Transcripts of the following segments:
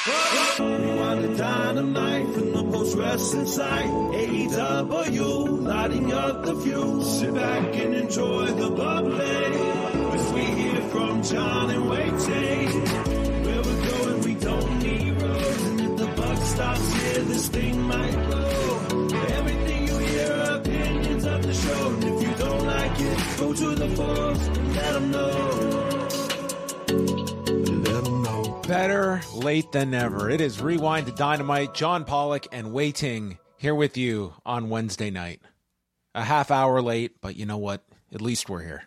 Rewind the Dynamite from the post-wrestling site. AEW, lighting up the fuse. Sit back and enjoy the bubbly as we hear from John and Waiting. Where we're going, we don't need roads. And if the buck stops here, this thing might blow. Everything you hear are opinions of the show. And if you don't like it, go to the forums and let them know. Better late than never. It is Rewind to Dynamite. John Pollock and Waiting here with you on Wednesday night. A half hour late, but you know what? At least we're here.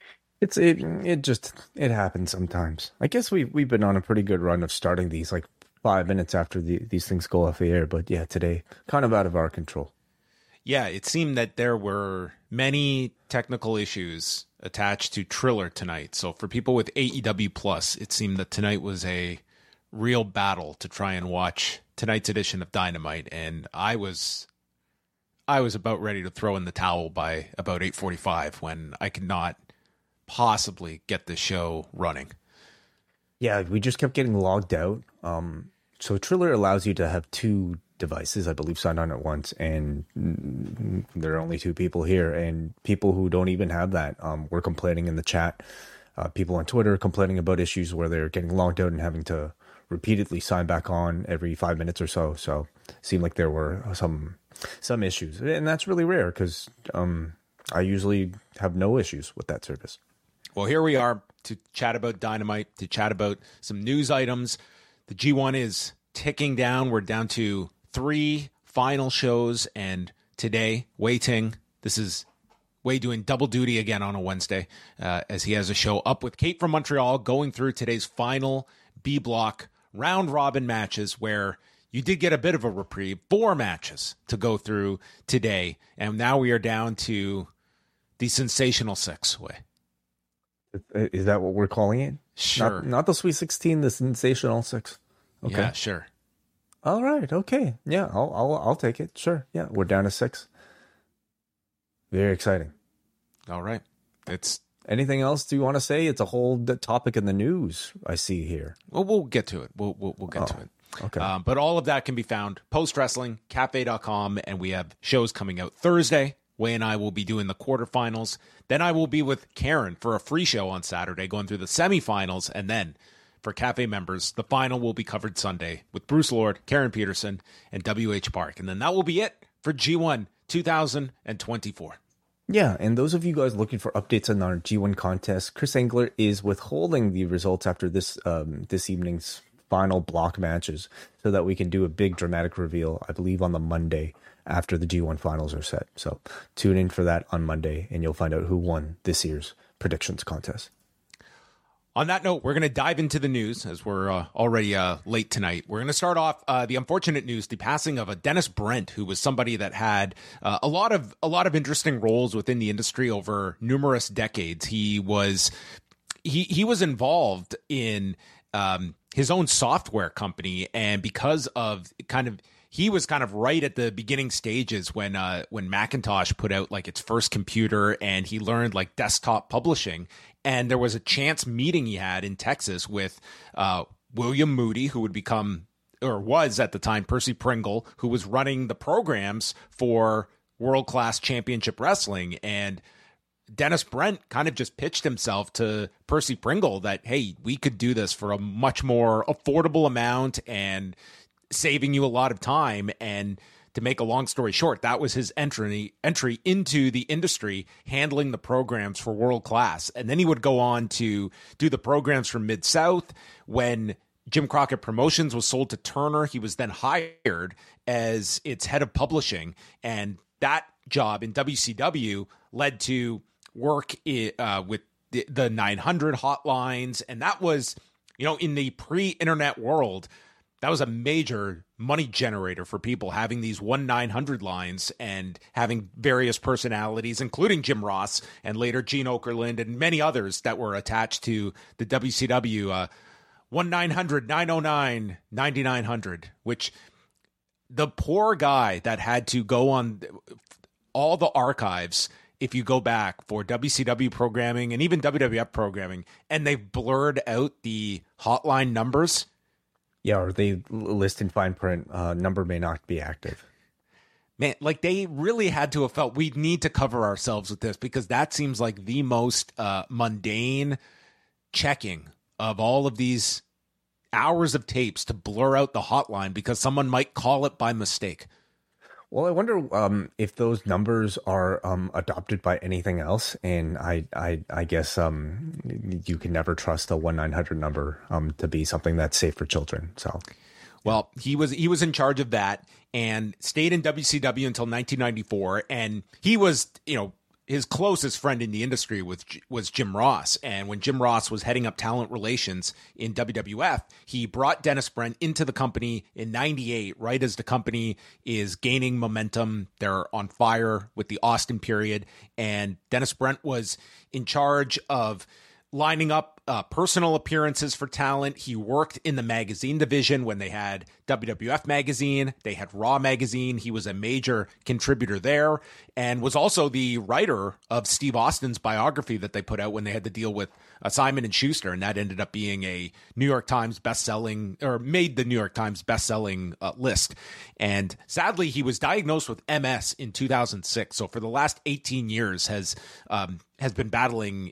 It happens sometimes. I guess we've been on a pretty good run of starting these like 5 minutes after these things go off the air. But yeah, today kind of out of our control. Yeah, it seemed that there were many technical issues attached to Triller tonight. So for people with AEW Plus, it seemed that tonight was a real battle to try and watch tonight's edition of Dynamite. And I was about ready to throw in the towel by about 8:45 when I could not possibly get the show running. Yeah, we just kept getting logged out. So Triller allows you to have two devices, I believe, signed on at once, and there are only two people here, and people who don't even have that were complaining in the chat. People on Twitter complaining about issues where they're getting logged out and having to repeatedly sign back on every 5 minutes or so. So it seemed like there were some issues, and that's really rare because I usually have no issues with that service. Well, here we are to chat about Dynamite, to chat about some news items. The G1 is ticking down. We're down to 3 final shows, and today, Waiting. This is Way doing double duty again on a Wednesday, as he has a show up with Kate from Montreal, going through today's final B block round robin matches, where you did get a bit of a reprieve. 4 matches to go through today, and now we are down to the Sensational 6 way. Is that what we're calling it? Sure. Not the Sweet 16, the Sensational 6. Okay. Yeah, sure. All right. Okay. Yeah, I'll take it. Sure. Yeah, we're down to 6. Very exciting. All right. It's anything else do you want to say? It's a whole topic in the news I see here. Well, we'll get to it. We'll get to it. Okay. But all of that can be found postwrestlingcafe.com, and we have shows coming out Thursday. Way and I will be doing the quarterfinals. Then I will be with Karen for a free show on Saturday, going through the semifinals, and then for Cafe members, the final will be covered Sunday with Bruce Lord, Karen Peterson, and WH Park. And then that will be it for G1 2024. Yeah, and those of you guys looking for updates on our G1 contest, Chris Engler is withholding the results after this evening's final block matches so that we can do a big dramatic reveal, I believe, on the Monday after the G1 finals are set. So tune in for that on Monday, and you'll find out who won this year's predictions contest. On that note, we're going to dive into the news as we're already late tonight. We're going to start off the unfortunate news, the passing of a Dennis Brent, who was somebody that had a lot of interesting roles within the industry over numerous decades. He was involved in his own software company, and because of he was kind of right at the beginning stages when Macintosh put out like its first computer, and he learned like desktop publishing. And there was a chance meeting he had in Texas with William Moody, who would become, or was at the time, Percy Pringle, who was running the programs for World Class Championship Wrestling. And Dennis Brent kind of just pitched himself to Percy Pringle that, hey, we could do this for a much more affordable amount and saving you a lot of time. And to make a long story short, that was his entry into the industry, handling the programs for World Class. And then he would go on to do the programs for Mid-South. When Jim Crockett Promotions was sold to Turner, he was then hired as its head of publishing. And that job in WCW led to work with the 900 hotlines. And that was, in the pre-internet world, that was a major money generator for people, having these 1-900 lines and having various personalities, including Jim Ross and later Gene Okerlund and many others that were attached to the WCW 1-900, 909, 9900, which the poor guy that had to go on all the archives, if you go back, for WCW programming and even WWF programming, and they've blurred out the hotline numbers. Yeah, or they list in fine print, number may not be active. Man, like they really had to have felt we need to cover ourselves with this, because that seems like the most mundane checking of all of these hours of tapes to blur out the hotline because someone might call it by mistake. Well, I wonder if those numbers are adopted by anything else, and I guess you can never trust a 1-900 number to be something that's safe for children. So, well, he was in charge of that and stayed in WCW until 1994, and he was, his closest friend in the industry was Jim Ross. And when Jim Ross was heading up talent relations in WWF, he brought Dennis Brent into the company in 98, right as the company is gaining momentum. They're on fire with the Austin period. And Dennis Brent was in charge of lining up personal appearances for talent. He worked in the magazine division when they had WWF magazine. They had Raw magazine. He was a major contributor there and was also the writer of Steve Austin's biography that they put out when they had to deal with Simon & Schuster. And that ended up being a New York Times bestselling, or made the New York Times bestselling list. And sadly, he was diagnosed with MS in 2006. So for the last 18 years had been battling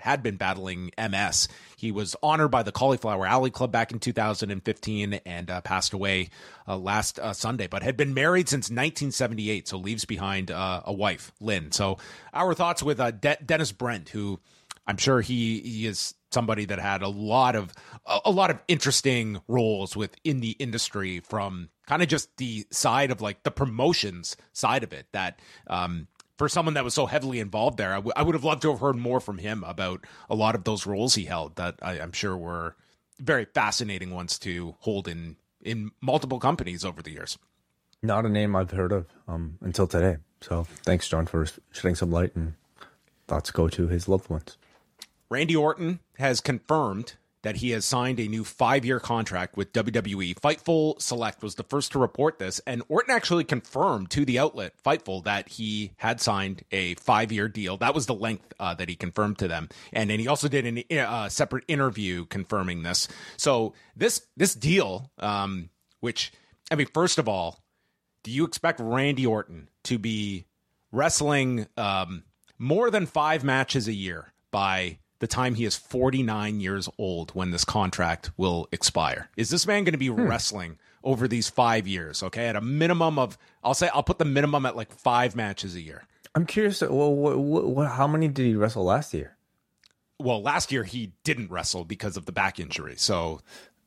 MS. He was honored by the Cauliflower Alley Club back in 2015 and passed away last Sunday, but had been married since 1978. So leaves behind a wife, Lynn. So our thoughts with Dennis Brent, who I'm sure he is somebody that had a lot of interesting roles within the industry, from kind of just the side of like the promotions side of it, that for someone that was so heavily involved there, I would have loved to have heard more from him about a lot of those roles he held that I'm sure were very fascinating ones to hold in multiple companies over the years. Not a name I've heard of until today. So thanks, John, for shedding some light, and thoughts go to his loved ones. Randy Orton has confirmed that he has signed a new 5-year contract with WWE. Fightful Select was the first to report this, and Orton actually confirmed to the outlet Fightful that he had signed a 5-year deal. That was the length that he confirmed to them, and then he also did a separate interview confirming this. So this deal, which, I mean, first of all, do you expect Randy Orton to be wrestling more than 5 matches a year by the time he is 49 years old when this contract will expire? Is this man going to be wrestling over these 5 years? Okay, at a minimum of, I'll put the minimum at like 5 matches a year. I'm curious. Well, how many did he wrestle last year? Well, last year he didn't wrestle because of the back injury. So,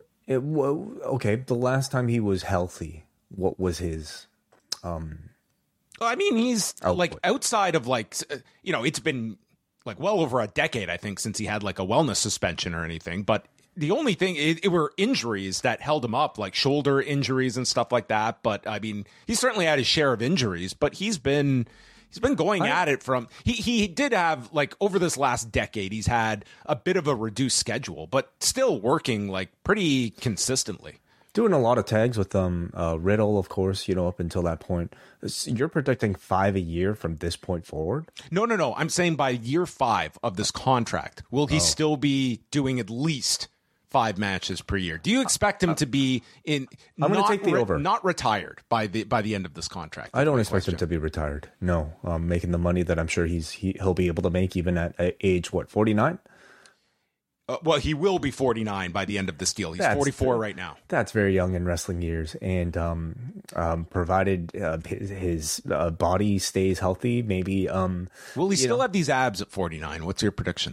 okay, the last time he was healthy, what was his? I mean, he's output. Like outside of like, it's been like well over a decade, I think, since he had like a wellness suspension or anything. But the only thing, it were injuries that held him up, like shoulder injuries and stuff like that. But I mean, he certainly had his share of injuries, but he's been going at it from, he did have, like, over this last decade, he's had a bit of a reduced schedule, but still working like pretty consistently. Doing a lot of tags with Riddle, of course, up until that point. You're predicting 5 a year from this point forward? No. I'm saying by year 5 of this contract, will he still be doing at least 5 matches per year? Do you expect him to be I'm going to take the over. Not retired by the end of this contract? I don't expect him to be retired. No, making the money that I'm sure he'll be able to make even at age 49. Well, he will be 49 by the end of this deal. He's 44 right now. That's very young in wrestling years. And provided his body stays healthy, maybe. Will he still have these abs at 49? What's your prediction?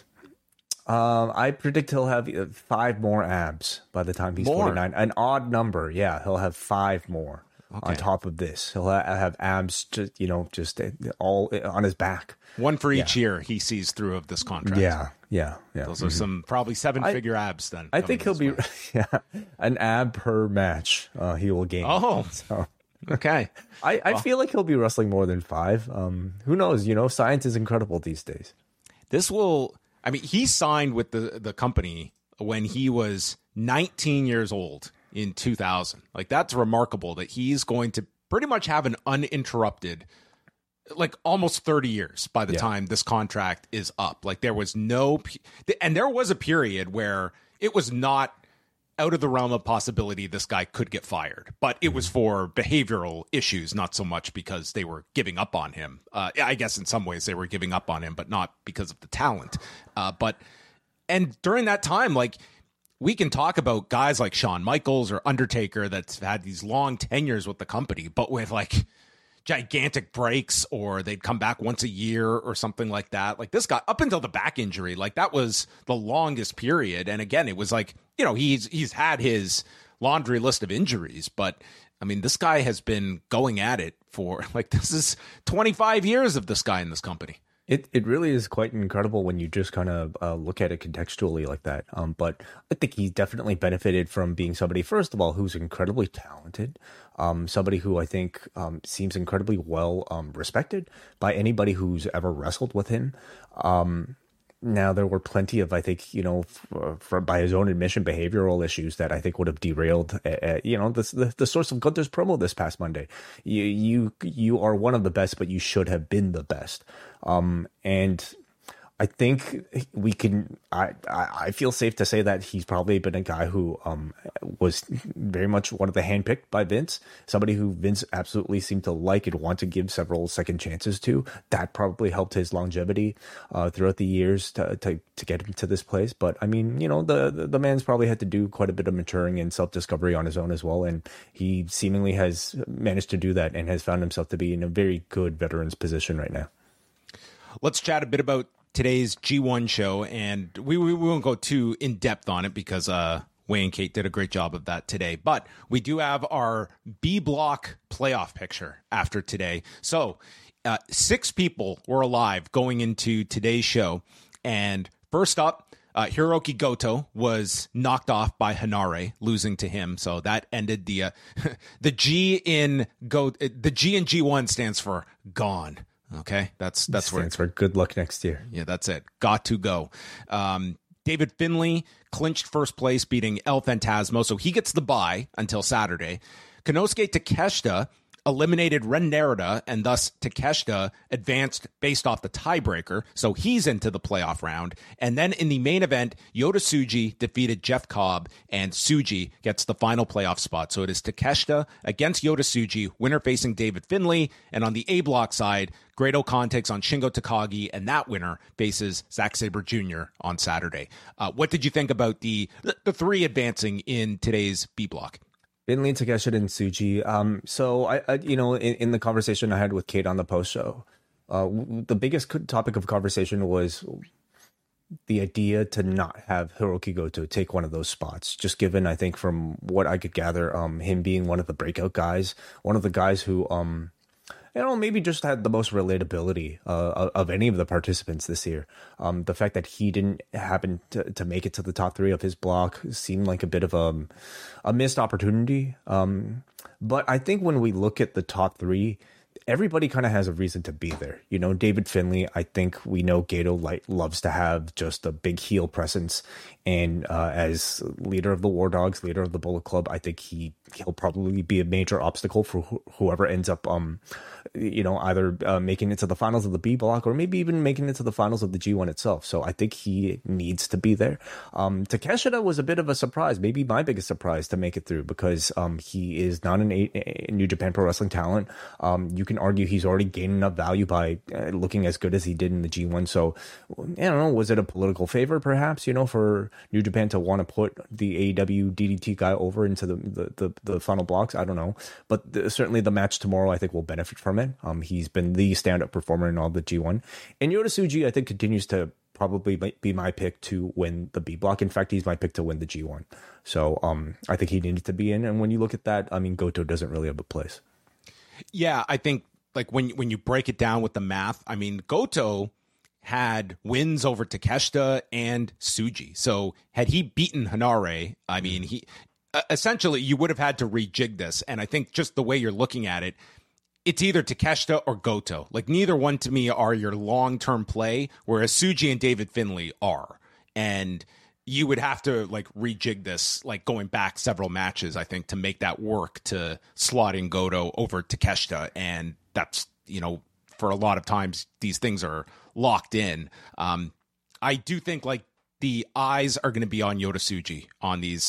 I predict he'll have 5 more abs by the time he's 49. An odd number. Yeah, he'll have 5 more on top of this. He'll have abs, just all on his back. One for each year he sees through of this contract. Yeah. Those are some probably 7-figure abs then. I think he'll be an ab per match he will gain. Oh, so. Okay. I feel like he'll be wrestling more than 5. Who knows? Science is incredible these days. He signed with the company when he was 19 years old in 2000. Like, that's remarkable that he's going to pretty much have an uninterrupted, like, almost 30 years by the time this contract is up. Like, there was a period where it was not out of the realm of possibility this guy could get fired, but it was for behavioral issues, not so much because they were giving up on him. I guess in some ways they were giving up on him, but not because of the talent. And during that time, like, we can talk about guys like Shawn Michaels or Undertaker that's had these long tenures with the company, but with like gigantic breaks, or they'd come back once a year or something like that. Like this guy, up until the back injury, like that was the longest period. And again, it was like, you know, he's had his laundry list of injuries, but I mean, this guy has been going at it for like, this is 25 years of this guy in this company. It really is quite incredible when you just kind of look at it contextually like that. But I think he's definitely benefited from being somebody, first of all, who's incredibly talented, somebody who I think seems incredibly well respected by anybody who's ever wrestled with him. Now, there were plenty of, I think, you know, by his own admission, behavioral issues that I think would have derailed, you know, the source of Gunther's promo this past Monday. You are one of the best, but you should have been the best. And I think we can. I feel safe to say that he's probably been a guy who was very much one of the handpicked by Vince, somebody who Vince absolutely seemed to like and want to give several second chances to. That probably helped his longevity throughout the years to get him to this place. But I mean, you know, the man's probably had to do quite a bit of maturing and self-discovery on his own as well, and he seemingly has managed to do that and has found himself to be in a very good veteran's position right now. Let's chat a bit about today's G1 show, and we won't go too in depth on it because Wayne and Kate did a great job of that today. But we do have our B block playoff picture after today. So 6 people were alive going into today's show, and first up, Hiroki Goto was knocked off by Hanare, losing to him. So that ended the the G in G1 stands for gone. Okay, that's where it's for good luck next year. Yeah, that's it. Got to go. David Finlay clinched first place, beating El Phantasmo, so he gets the bye until Saturday. Konosuke Takeshita eliminated Ren Narita, and thus Takeshita advanced based off the tiebreaker, so he's into the playoff round. And then in the main event, Yota Tsuji defeated Jeff Cobb, and Tsuji gets the final playoff spot. So it is Takeshita against Yota Tsuji, winner facing David Finlay. And on the A block side, Great-O-Khan takes on Shingo Takagi, and that winner faces Zack Sabre Jr. on Saturday. What did you think about the 3 advancing in today's B block? Finlay, Takeshita, and Tsuji. So I you know, in the conversation I had with Kate on the post show, the biggest topic of conversation was the idea to not have Hiroki Goto take one of those spots. Just given, I think, from what I could gather, him being one of the breakout guys, one of the guys who you know, maybe just had the most relatability of any of the participants this year. The fact that he didn't happen to make it to the top 3 of his block seemed like a bit of a missed opportunity. But I think when we look at the top 3, everybody kind of has a reason to be there. You know, David Finlay, I think we know Gato loves to have just a big heel presence. And as leader of the War Dogs, leader of the Bullet Club, I think he'll probably be a major obstacle for whoever ends up, you know, either making it to the finals of the B block or maybe even making it to the finals of the G1 itself. So I think he needs to be there. Takeshita was a bit of a surprise, maybe my biggest surprise to make it through, because he is not a New Japan Pro Wrestling talent. You can argue he's already gained enough value by looking as good as he did in the G1. So I don't know, was it a political favor perhaps, you know, for New Japan to want to put the AEW DDT guy over into the final blocks? I don't know, but certainly the match tomorrow I think will benefit from it. He's been the stand-up performer in all the G1, and Yota Tsuji I think continues to probably be my pick to win the B block. In fact, he's my pick to win the G1. So I think he needed to be in, and when you look at that, I mean, Goto doesn't really have a place. Yeah, I think like when you break it down with the math, I mean, Goto had wins over Takeshita and Tsuji. So had he beaten Hanare, I mean, he essentially you would have had to rejig this. And I think just the way you're looking at it, it's either Takeshita or Goto. Like neither one to me are your long-term play, whereas Tsuji and David Finlay are. And you would have to like rejig this, like going back several matches, I think, to make that work, to slot in Goto over Takeshita. And that's, you know, for a lot of times these things are locked in. I do think like the eyes are going to be on Yota Tsuji on these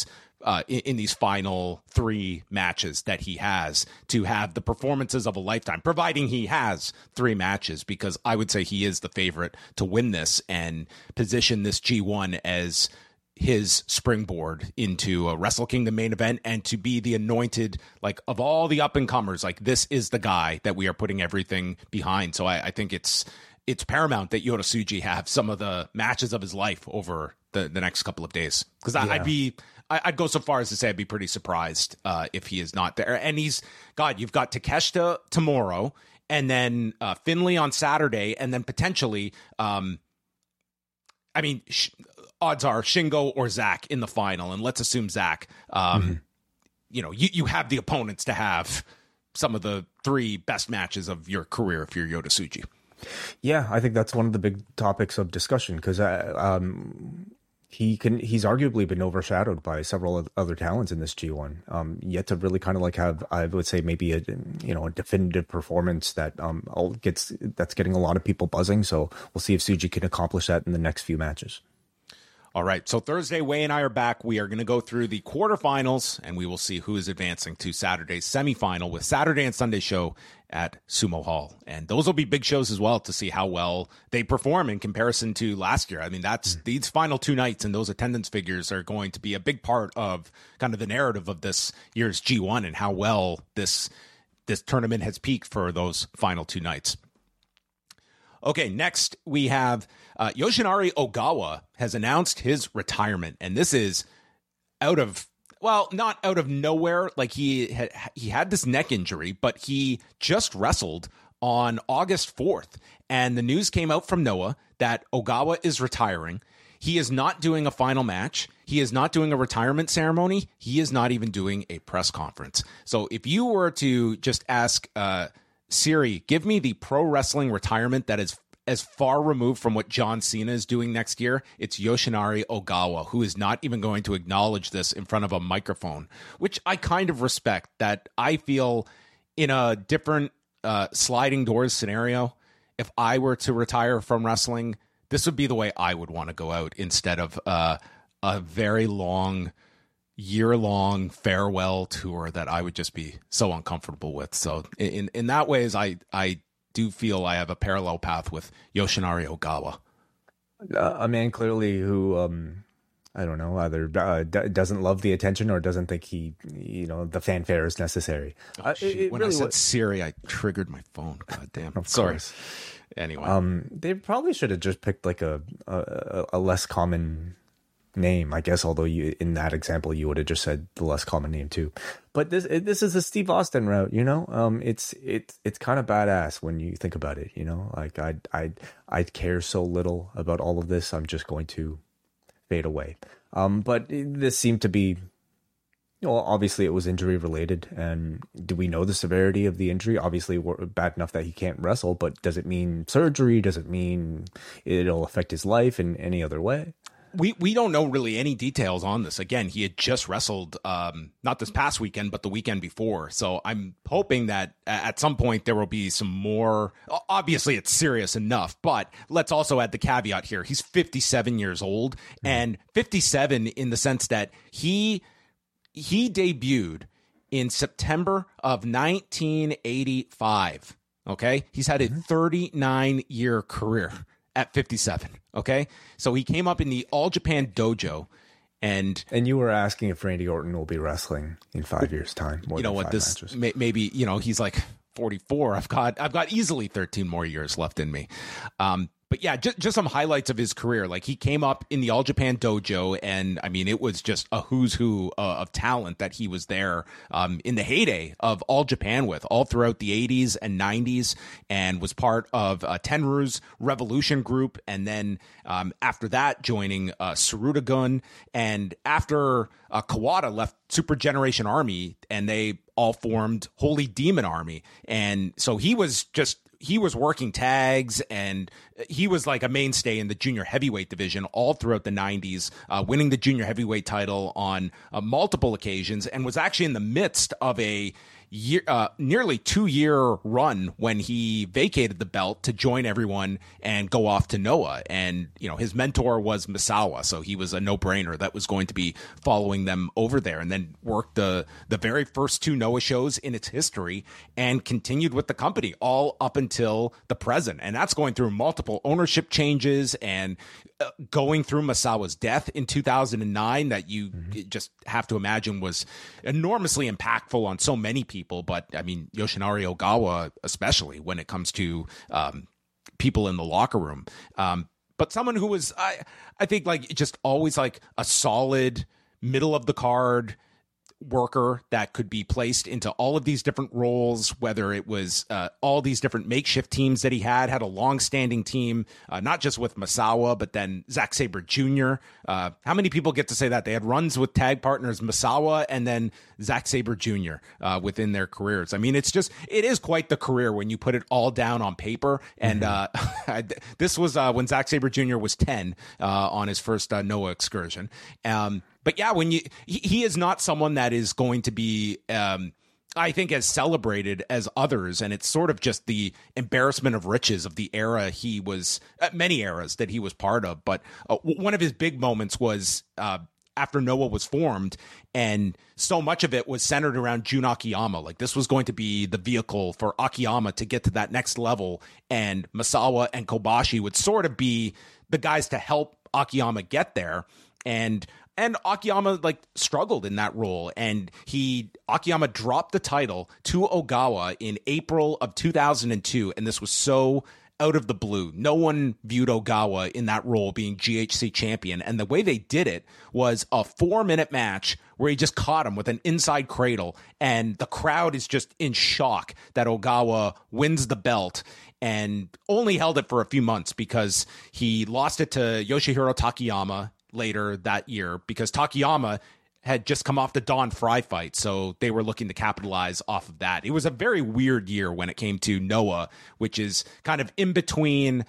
in these final 3 matches that he has to have the performances of a lifetime, providing he has 3 matches, because I would say he is the favorite to win this and position this G1 as his springboard into a Wrestle Kingdom main event and to be the anointed, like, of all the up and comers, like, this is the guy that we are putting everything behind. So I think it's paramount that Yota Tsuji have some of the matches of his life over the next couple of days, because I'd go so far as to say I'd be pretty surprised if he is not there. And you've got Takeshita tomorrow, and then Finlay on Saturday, and then potentially, odds are Shingo or Zack in the final, and let's assume Zack. You have the opponents to have some of the 3 best matches of your career if you're Yota Tsuji. Yeah, I think that's one of the big topics of discussion, because he's arguably been overshadowed by several other talents in this G1. Yet to really kind of like have, I would say, maybe a definitive performance that that's getting a lot of people buzzing. So we'll see if Tsuji can accomplish that in the next few matches. All right, so Thursday, Wei and I are back. We are going to go through the quarterfinals, and we will see who is advancing to Saturday's semifinal with Saturday and Sunday show at Sumo Hall. And those will be big shows as well to see how well they perform in comparison to last year. I mean, these final 2 nights and those attendance figures are going to be a big part of kind of the narrative of this year's G1 and how well this tournament has peaked for those final 2 nights. Okay, next we have Yoshinari Ogawa has announced his retirement, and this is not out of nowhere. Like, he had this neck injury, but he just wrestled on August 4th, and the news came out from Noah that Ogawa is retiring. He is not doing a final match. He is not doing a retirement ceremony. He is not even doing a press conference. So if you were to just ask Siri, give me the pro wrestling retirement that is as far removed from what John Cena is doing next year, it's Yoshinari Ogawa, who is not even going to acknowledge this in front of a microphone, which I kind of respect. That I feel in a different sliding doors scenario, if I were to retire from wrestling, this would be the way I would want to go out, instead of a very long, year-long farewell tour that I would just be so uncomfortable with. So in that ways, I do feel I have a parallel path with Yoshinari Ogawa. A man clearly who, I don't know, either doesn't love the attention or doesn't think the fanfare is necessary. When I said Siri, I triggered my phone. God damn. Sorry. Anyway. They probably should have just picked like a less common name, I guess, although in that example you would have just said the less common name too. But this is a Steve Austin route, it's kind of badass when you think about it, like I care so little about all of this, I'm just going to fade away. But this seemed to be, obviously it was injury related, and do we know the severity of the injury? Obviously bad enough that he can't wrestle, but does it mean surgery? Does it mean it'll affect his life in any other way? We don't know really any details on this. Again, he had just wrestled, not this past weekend, but the weekend before. So I'm hoping that at some point there will be some more. Obviously, it's serious enough, but let's also add the caveat here. He's 57 years old, and 57 in the sense that he debuted in September of 1985. Okay, he's had a 39-year career at 57. Okay, so he came up in the All Japan Dojo, and you were asking if Randy Orton will be wrestling in 5 years' time. Maybe he's like 44. I've got easily 13 more years left in me. But yeah, just some highlights of his career. Like, he came up in the All Japan Dojo, and I mean, it was just a who's who of talent that he was there in the heyday of All Japan with, all throughout the 80s and 90s, and was part of Tenryu's Revolution group. And then after that, joining Suruga-gun. And after Kawada left Super Generation Army, and they all formed Holy Demon Army. And so he was working tags, and he was like a mainstay in the junior heavyweight division all throughout the 90s, winning the junior heavyweight title on multiple occasions, and was actually in the midst of a nearly 2-year run when he vacated the belt to join everyone and go off to Noah. And, his mentor was Misawa, so he was a no-brainer that was going to be following them over there, and then worked the very first 2 Noah shows in its history and continued with the company all up until the present. And that's going through multiple ownership changes and going through Misawa's death in 2009 that you just have to imagine was enormously impactful on so many people. But I mean, Yoshinari Ogawa, especially when it comes to people in the locker room. But someone who was, I think, like, just always like a solid middle of the card worker that could be placed into all of these different roles, whether it was all these different makeshift teams that he had a long-standing team, not just with Misawa, but then Zack Sabre Jr. How many people get to say that? They had runs with tag partners Misawa and then Zack Sabre Jr. Within their careers. I mean, it is quite the career when you put it all down on paper. And this was when Zack Sabre Jr. was 10 on his first Noah excursion. But yeah, he is not someone that is going to be, I think, as celebrated as others. And it's sort of just the embarrassment of riches of the era he was, many eras that he was part of. But one of his big moments was after Noah was formed, and so much of it was centered around Jun Akiyama. Like, this was going to be the vehicle for Akiyama to get to that next level. And Misawa and Kobashi would sort of be the guys to help Akiyama get there. And Akiyama struggled in that role, and Akiyama dropped the title to Ogawa in April of 2002, and this was so out of the blue. No one viewed Ogawa in that role being GHC champion, and the way they did it was a 4-minute match where he just caught him with an inside cradle, and the crowd is just in shock that Ogawa wins the belt. And only held it for a few months because he lost it to Yoshihiro Takayama later that year, because Takayama had just come off the Don Fry fight, so they were looking to capitalize off of that. It was a very weird year when it came to Noah, which is kind of in between,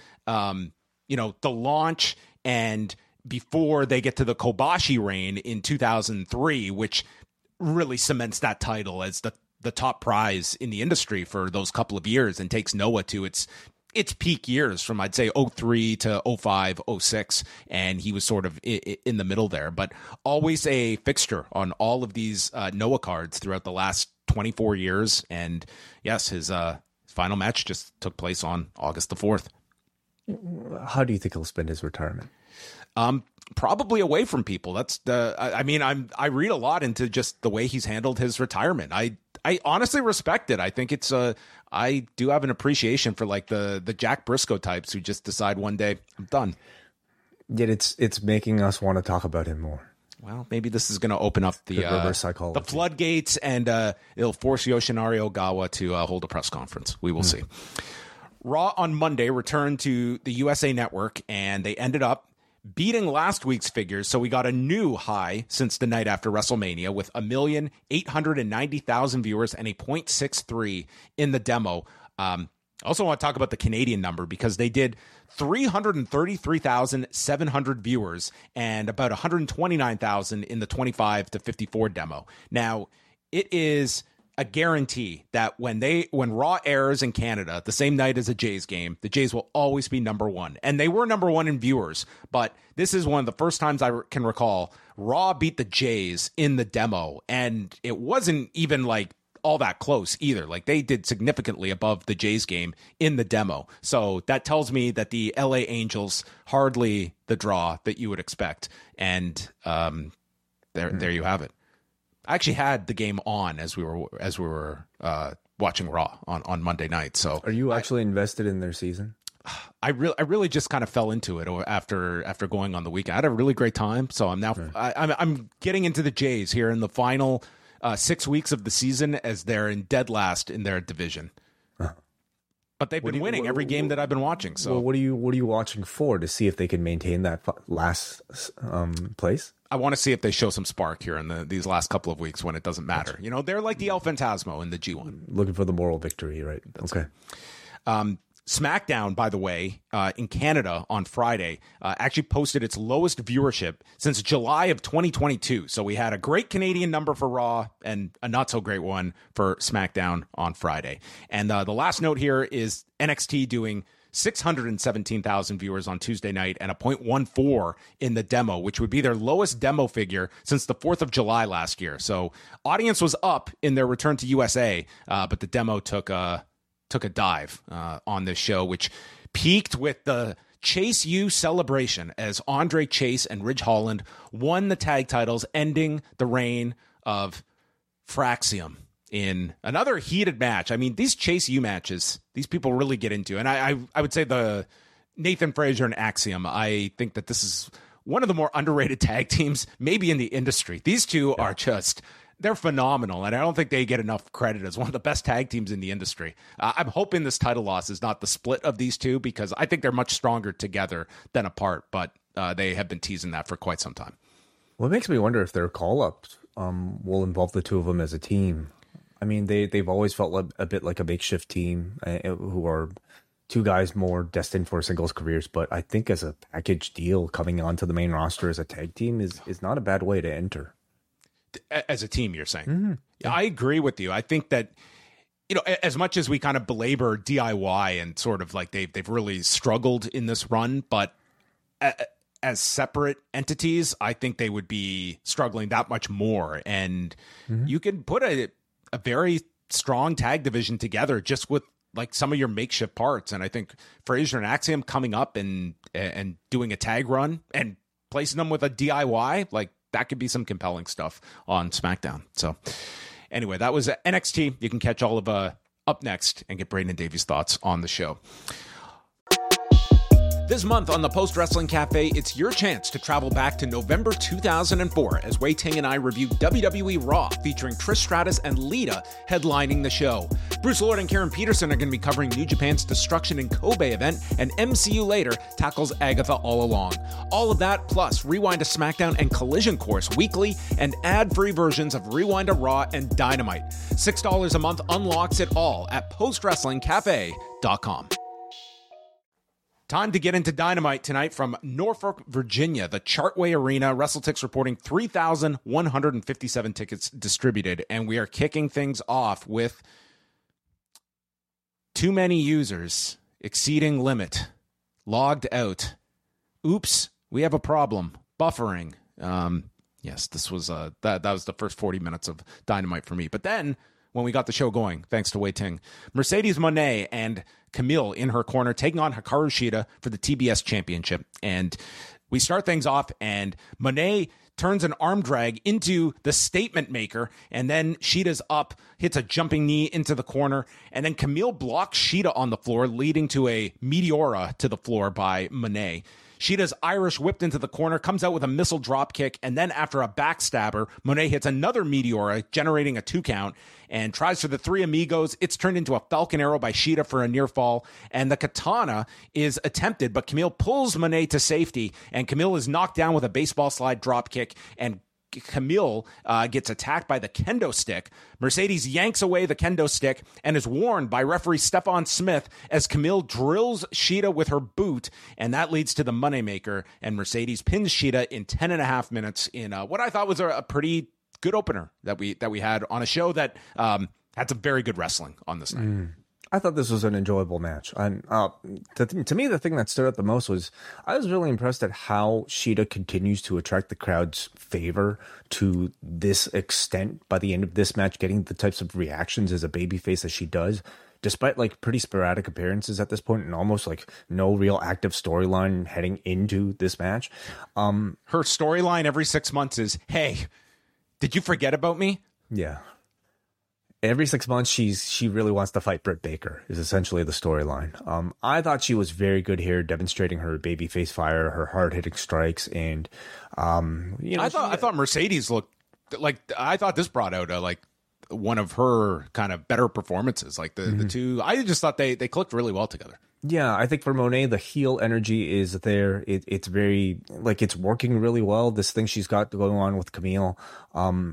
the launch and before they get to the Kobashi reign in 2003, which really cements that title as the top prize in the industry for those couple of years and takes Noah to its peak years from, I'd say, 03 to 05, 06. And he was sort of in the middle there, but always a fixture on all of these Noah cards throughout the last 24 years. And yes, his final match just took place on August the 4th. How do you think he'll spend his retirement? Probably away from people. That's I read a lot into just the way he's handled his retirement. I honestly respect it. I think I do have an appreciation for the Jack Briscoe types who just decide one day, I'm done. Yet it's making us want to talk about him more. Well, maybe this is going to open up the floodgates, and it'll force Yoshinari Ogawa to hold a press conference. We will see. Raw on Monday returned to the USA Network, and they ended up beating last week's figures, so we got a new high since the night after WrestleMania with 1,890,000 viewers and a 0.63 in the demo. I also want to talk about the Canadian number because they did 333,700 viewers and about 129,000 in the 25 to 54 demo. Now, it is a guarantee that when Raw airs in Canada the same night as a Jays game, the Jays will always be number one. And they were number one in viewers, but this is one of the first times I can recall Raw beat the Jays in the demo, and it wasn't even all that close either. They did significantly above the Jays game in the demo. So that tells me that the LA Angels hardly the draw that you would expect. And there you have it. I actually had the game on as we were watching Raw on Monday night. So are you actually invested in their season? I really just kind of fell into it after going on the weekend. I had a really great time. So I'm now I'm getting into the Jays here in the final 6 weeks of the season as they're in dead last in their division. But they've been winning every game that I've been watching. So what are you watching for to see if they can maintain that last place? I want to see if they show some spark here in these last couple of weeks when it doesn't matter. They're like the El Fantasmo in the G1. Looking for the moral victory, right? That's okay. SmackDown, by the way, in Canada on Friday, actually posted its lowest viewership since July of 2022. So we had a great Canadian number for Raw and a not so great one for SmackDown on Friday. And the last note here is NXT doing 617,000 viewers on Tuesday night and a 0.14 in the demo, which would be their lowest demo figure since the 4th of July last year. So audience was up in their return to USA, but the demo took a dive on this show, which peaked with the Chase U celebration as Andre Chase and Ridge Holland won the tag titles, ending the reign of Fraxium in another heated match. I mean, these Chase U matches, these people really get into. And I would say the Nathan Frazier and Axiom, I think that this is one of the more underrated tag teams maybe in the industry. These two are just... they're phenomenal, and I don't think they get enough credit as one of the best tag teams in the industry. I'm hoping this title loss is not the split of these two, because I think they're much stronger together than apart, but they have been teasing that for quite some time. Well, it makes me wonder if their call-ups will involve the two of them as a team. I mean, they've always felt a bit like a makeshift team who are two guys more destined for singles careers, but I think as a package deal, coming onto the main roster as a tag team is not a bad way to enter. As a team, you're saying? Mm-hmm. Yeah, I agree with you. I think that, you know, as much as we kind of belabor DIY and sort of like they've really struggled in this run, but as separate entities, I think they would be struggling that much more. And you could put a very strong tag division together just with like some of your makeshift parts. And I think Frazier and Axiom coming up and doing a tag run and placing them with a DIY, like, that could be some compelling stuff on SmackDown. So anyway, that was NXT. You can catch all of Up Next and get Braden Davies' thoughts on the show. This month on the Post Wrestling Cafe, it's your chance to travel back to November 2004 as Wei Ting and I review WWE Raw, featuring Trish Stratus and Lita headlining the show. Bruce Lord and Karen Peterson are going to be covering New Japan's Destruction in Kobe event, and MCU Later tackles Agatha All Along. All of that, plus Rewind to SmackDown and Collision Course weekly, and ad-free versions of Rewind to Raw and Dynamite. $6 a month unlocks it all at postwrestlingcafe.com. Time to get into Dynamite tonight from Norfolk, Virginia. The Chartway Arena, WrestleTix reporting 3,157 tickets distributed, and we are kicking things off with too many users, exceeding limit, logged out. Oops, we have a problem. Buffering. Yes, this was that was the first 40 minutes of Dynamite for me. But then when we got the show going, thanks to Wei Ting, Mercedes Moné and Camille in her corner taking on Hikaru Shida for the TBS Championship. And we start things off, and Moné turns an arm drag into the statement maker, and then Shida's up, hits a jumping knee into the corner, and then Camille blocks Shida on the floor, leading to a Meteora to the floor by Moné. Shida's Irish whipped into the corner, comes out with a missile drop kick, and then after a backstabber, Moné hits another Meteora, generating a 2 count, and tries for the Three Amigos. It's turned into a Falcon Arrow by Shida for a near fall, and the Katana is attempted, but Camille pulls Moné to safety, and Camille is knocked down with a baseball slide drop kick, and Camille gets attacked by the kendo stick. Mercedes yanks away the kendo stick and is warned by referee Stephon Smith as Camille drills Shida with her boot, and that leads to the Moneymaker, and Mercedes pins Shida in 10.5 minutes in what I thought was a pretty good opener that we had on a show that had some very good wrestling on this night. I thought this was an enjoyable match. And to me, the thing that stood out the most was I was really impressed at how Shida continues to attract the crowd's favor to this extent by the end of this match, getting the types of reactions as a babyface as she does, despite like pretty sporadic appearances at this point and almost like no real active storyline heading into this match. Her storyline every 6 months is, hey, did you forget about me? Yeah. Every 6 months, she really wants to fight Britt Baker is essentially the storyline. I thought she was very good here, demonstrating her babyface fire, her hard-hitting strikes, and I thought Mercedes looked like, I thought this brought out like one of her kind of better performances. Like the two, I just thought they clicked really well together. Yeah, I think for Moné, the heel energy is there. It's very, like, it's working really well. This thing she's got going on with Camille.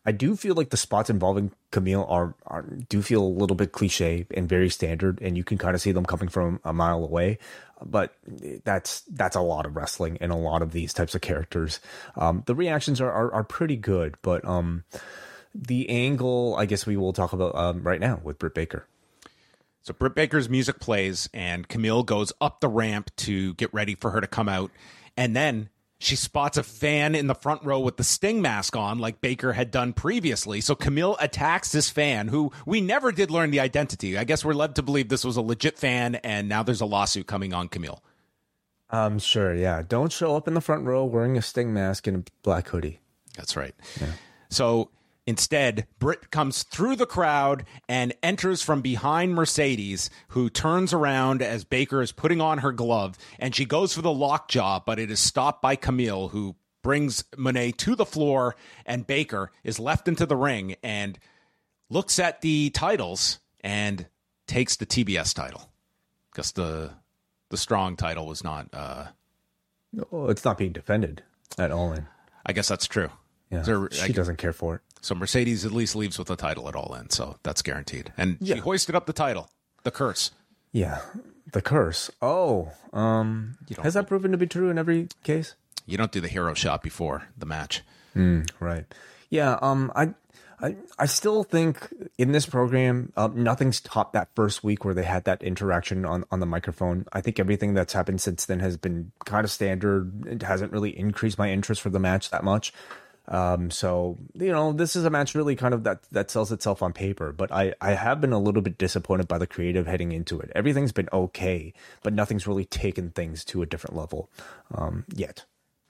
I do feel like the spots involving Camille do feel a little bit cliche and very standard, and you can kind of see them coming from a mile away. But that's a lot of wrestling and a lot of these types of characters. The reactions are pretty good, but the angle, I guess we will talk about right now with Britt Baker. So Britt Baker's music plays, and Camille goes up the ramp to get ready for her to come out. And then she spots a fan in the front row with the Sting mask on, like Baker had done previously. So Camille attacks this fan, who we never did learn the identity. I guess we're led to believe this was a legit fan, and now there's a lawsuit coming on Camille. Sure, yeah. Don't show up in the front row wearing a Sting mask and a black hoodie. That's right. Yeah. So instead, Britt comes through the crowd and enters from behind Mercedes, who turns around as Baker is putting on her glove, and she goes for the lockjaw, but it is stopped by Camille, who brings Monet to the floor, and Baker is left into the ring and looks at the titles and takes the TBS title, because the strong title was not... Oh, it's not being defended at all. I guess that's true. Yeah, she doesn't care for it. So Mercedes at least leaves with the title at All In, so that's guaranteed. And she hoisted up the title, the curse. Yeah, the curse. Oh, has that proven to be true in every case? You don't do the hero shot before the match. Right. Yeah. I still think in this program, nothing's topped that first week where they had that interaction on the microphone. I think everything that's happened since then has been kind of standard. It hasn't really increased my interest for the match that much. So, this is a match really kind of that sells itself on paper, but I have been a little bit disappointed by the creative heading into it. Everything's been okay, but nothing's really taken things to a different level, yet.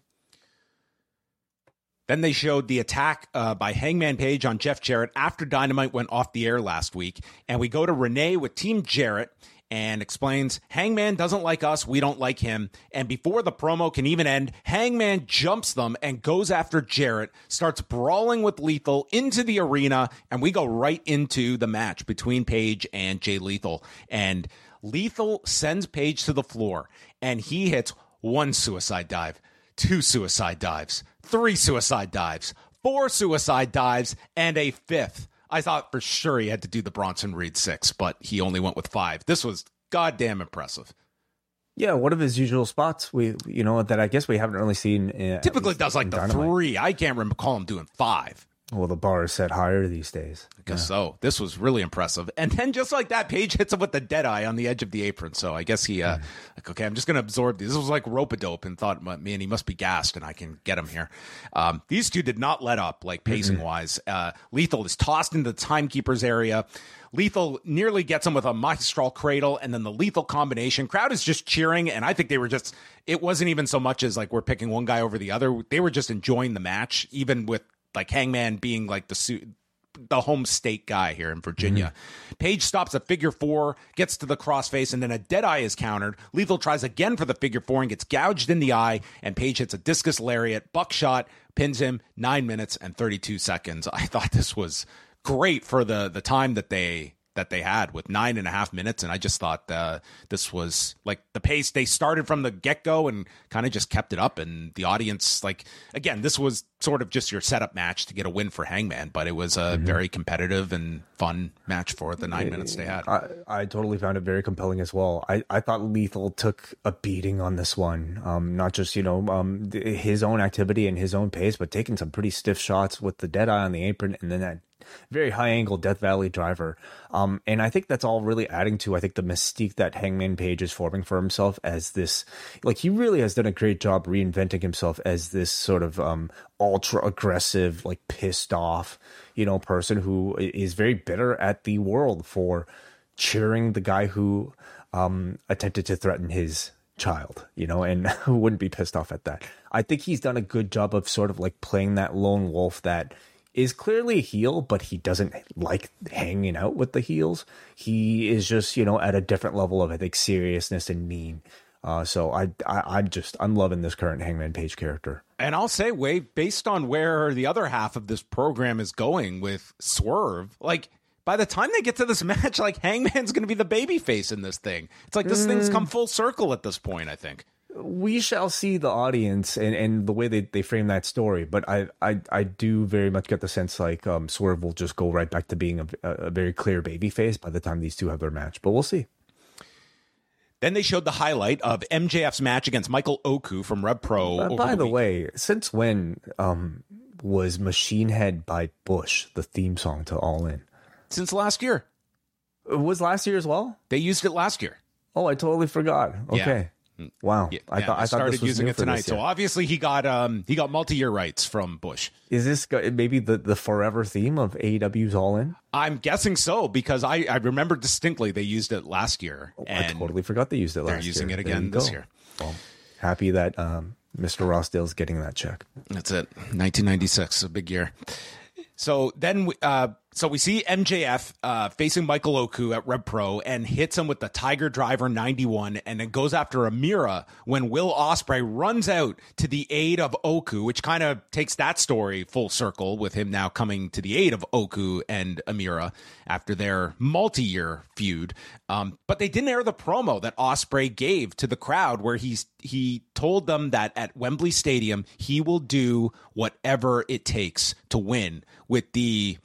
Then they showed the attack by Hangman Page on Jeff Jarrett after Dynamite went off the air last week. And we go to Renee with Team Jarrett and explains, Hangman doesn't like us, we don't like him. And before the promo can even end, Hangman jumps them and goes after Jarrett, starts brawling with Lethal into the arena, and we go right into the match between Page and Jay Lethal. And Lethal sends Page to the floor, and he hits 1 suicide dive, 2 suicide dives, 3 suicide dives, 4 suicide dives, and a 5th. I thought for sure he had to do the Bronson Reed 6, but he only went with 5. This was goddamn impressive. Yeah, one of his usual spots, that I guess we haven't really seen. Typically does like the Dynamite. 3. I can't recall him doing 5. Well, the bar is set higher these days. I guess so. This was really impressive. And then just like that, Page hits him with the dead eye on the edge of the apron. So I guess he, okay, I'm just going to absorb these. This was like rope-a-dope, and thought, man, he must be gassed and I can get him here. These two did not let up, like pacing-wise. Lethal is tossed into the timekeeper's area. Lethal nearly gets him with a Maestral cradle, and then the Lethal combination. Crowd is just cheering, and I think they were just, it wasn't even so much as like we're picking one guy over the other. They were just enjoying the match, even with like Hangman being like the home state guy here in Virginia. Page stops a figure 4, gets to the crossface, and then a dead eye is countered. Lethal tries again for the figure 4 and gets gouged in the eye, and Page hits a discus lariat, buckshot, pins him, 9 minutes and 32 seconds. I thought this was great for the time that they had with 9.5 minutes. And I just thought this was like the pace they started from the get-go and kind of just kept it up. And the audience, like, again, this was sort of just your setup match to get a win for Hangman, but it was a very competitive and fun match for the 9 minutes they had. I totally found it very compelling as well. I thought Lethal took a beating on this one. Not just, his own activity and his own pace, but taking some pretty stiff shots with the dead eye on the apron and then that very high angle Death Valley driver. And I think that's all really adding to, I think, the mystique that Hangman Page is forming for himself as this, like, he really has done a great job reinventing himself as this sort of ultra aggressive, like pissed off, person who is very bitter at the world for cheering the guy who attempted to threaten his child, and who wouldn't be pissed off at that. I think he's done a good job of sort of like playing that lone wolf that is clearly a heel, but he doesn't like hanging out with the heels. He is just, at a different level of, I think, seriousness and mean. So I'm loving this current Hangman Page character. And I'll say, Wade, based on where the other half of this program is going with Swerve, like, by the time they get to this match, like, Hangman's going to be the babyface in this thing. It's like this thing's come full circle at this point, I think. we shall see the audience and the way they frame that story. But I do very much get the sense like Swerve will just go right back to being a very clear babyface by the time these two have their match. But we'll see. Then they showed the highlight of MJF's match against Michael Oku from Rev Pro. By the way, since when was Machine Head by Bush the theme song to All In? Since last year. It was last year as well? They used it last year. Oh, I totally forgot. Okay. Yeah. Wow. Yeah, I thought started this was using new it for tonight. this So year. obviously he got multi-year rights from Bush. Is this maybe the forever theme of AEW's All In? I'm guessing so because I remember distinctly they used it last year. I totally forgot they used it last year. They're using it again this year. Well, happy that Mr. Rossdale's getting that check. That's it. 1996, a big year. So then we see MJF facing Michael Oku at Rev Pro and hits him with the Tiger Driver 91 and then goes after Amira when Will Ospreay runs out to the aid of Oku, which kind of takes that story full circle with him now coming to the aid of Oku and Amira after their multi-year feud. But they didn't air the promo that Ospreay gave to the crowd where he told them that at Wembley Stadium he will do whatever it takes to win, with the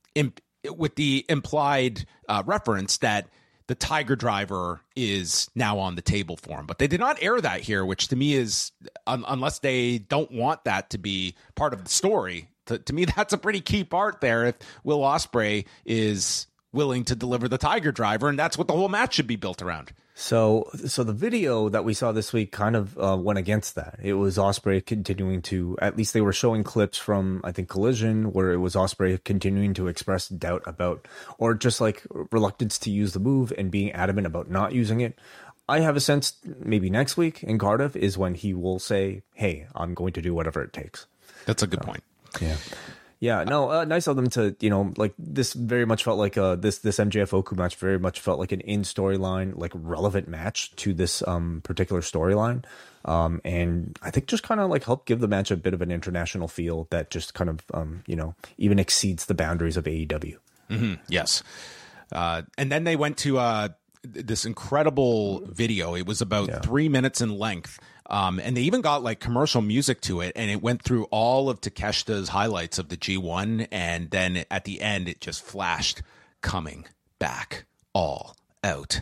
implied reference that the Tiger Driver is now on the table for him. But they did not air that here, which to me is, unless they don't want that to be part of the story, to me that's a pretty key part there if Will Ospreay is willing to deliver the Tiger Driver, and that's what the whole match should be built around. So the video that we saw this week kind of went against that. It was Ospreay continuing to, at least they were showing clips from, I think, Collision, where it was Ospreay continuing to express doubt about, or just like reluctance to use the move and being adamant about not using it. I have a sense maybe next week in Cardiff is when he will say, hey, I'm going to do whatever it takes. That's a good point. Yeah. Yeah, no, nice of them to, like this very much felt like this MJF Oku match very much felt like an in-storyline, like relevant match to this particular storyline. And I think just kind of like helped give the match a bit of an international feel that just kind of, even exceeds the boundaries of AEW. Mm-hmm. Yes. And then they went to this incredible video. It was about 3 minutes in length. And they even got like commercial music to it, and it went through all of Takeshita's highlights of the G1, and then at the end it just flashed coming back all out.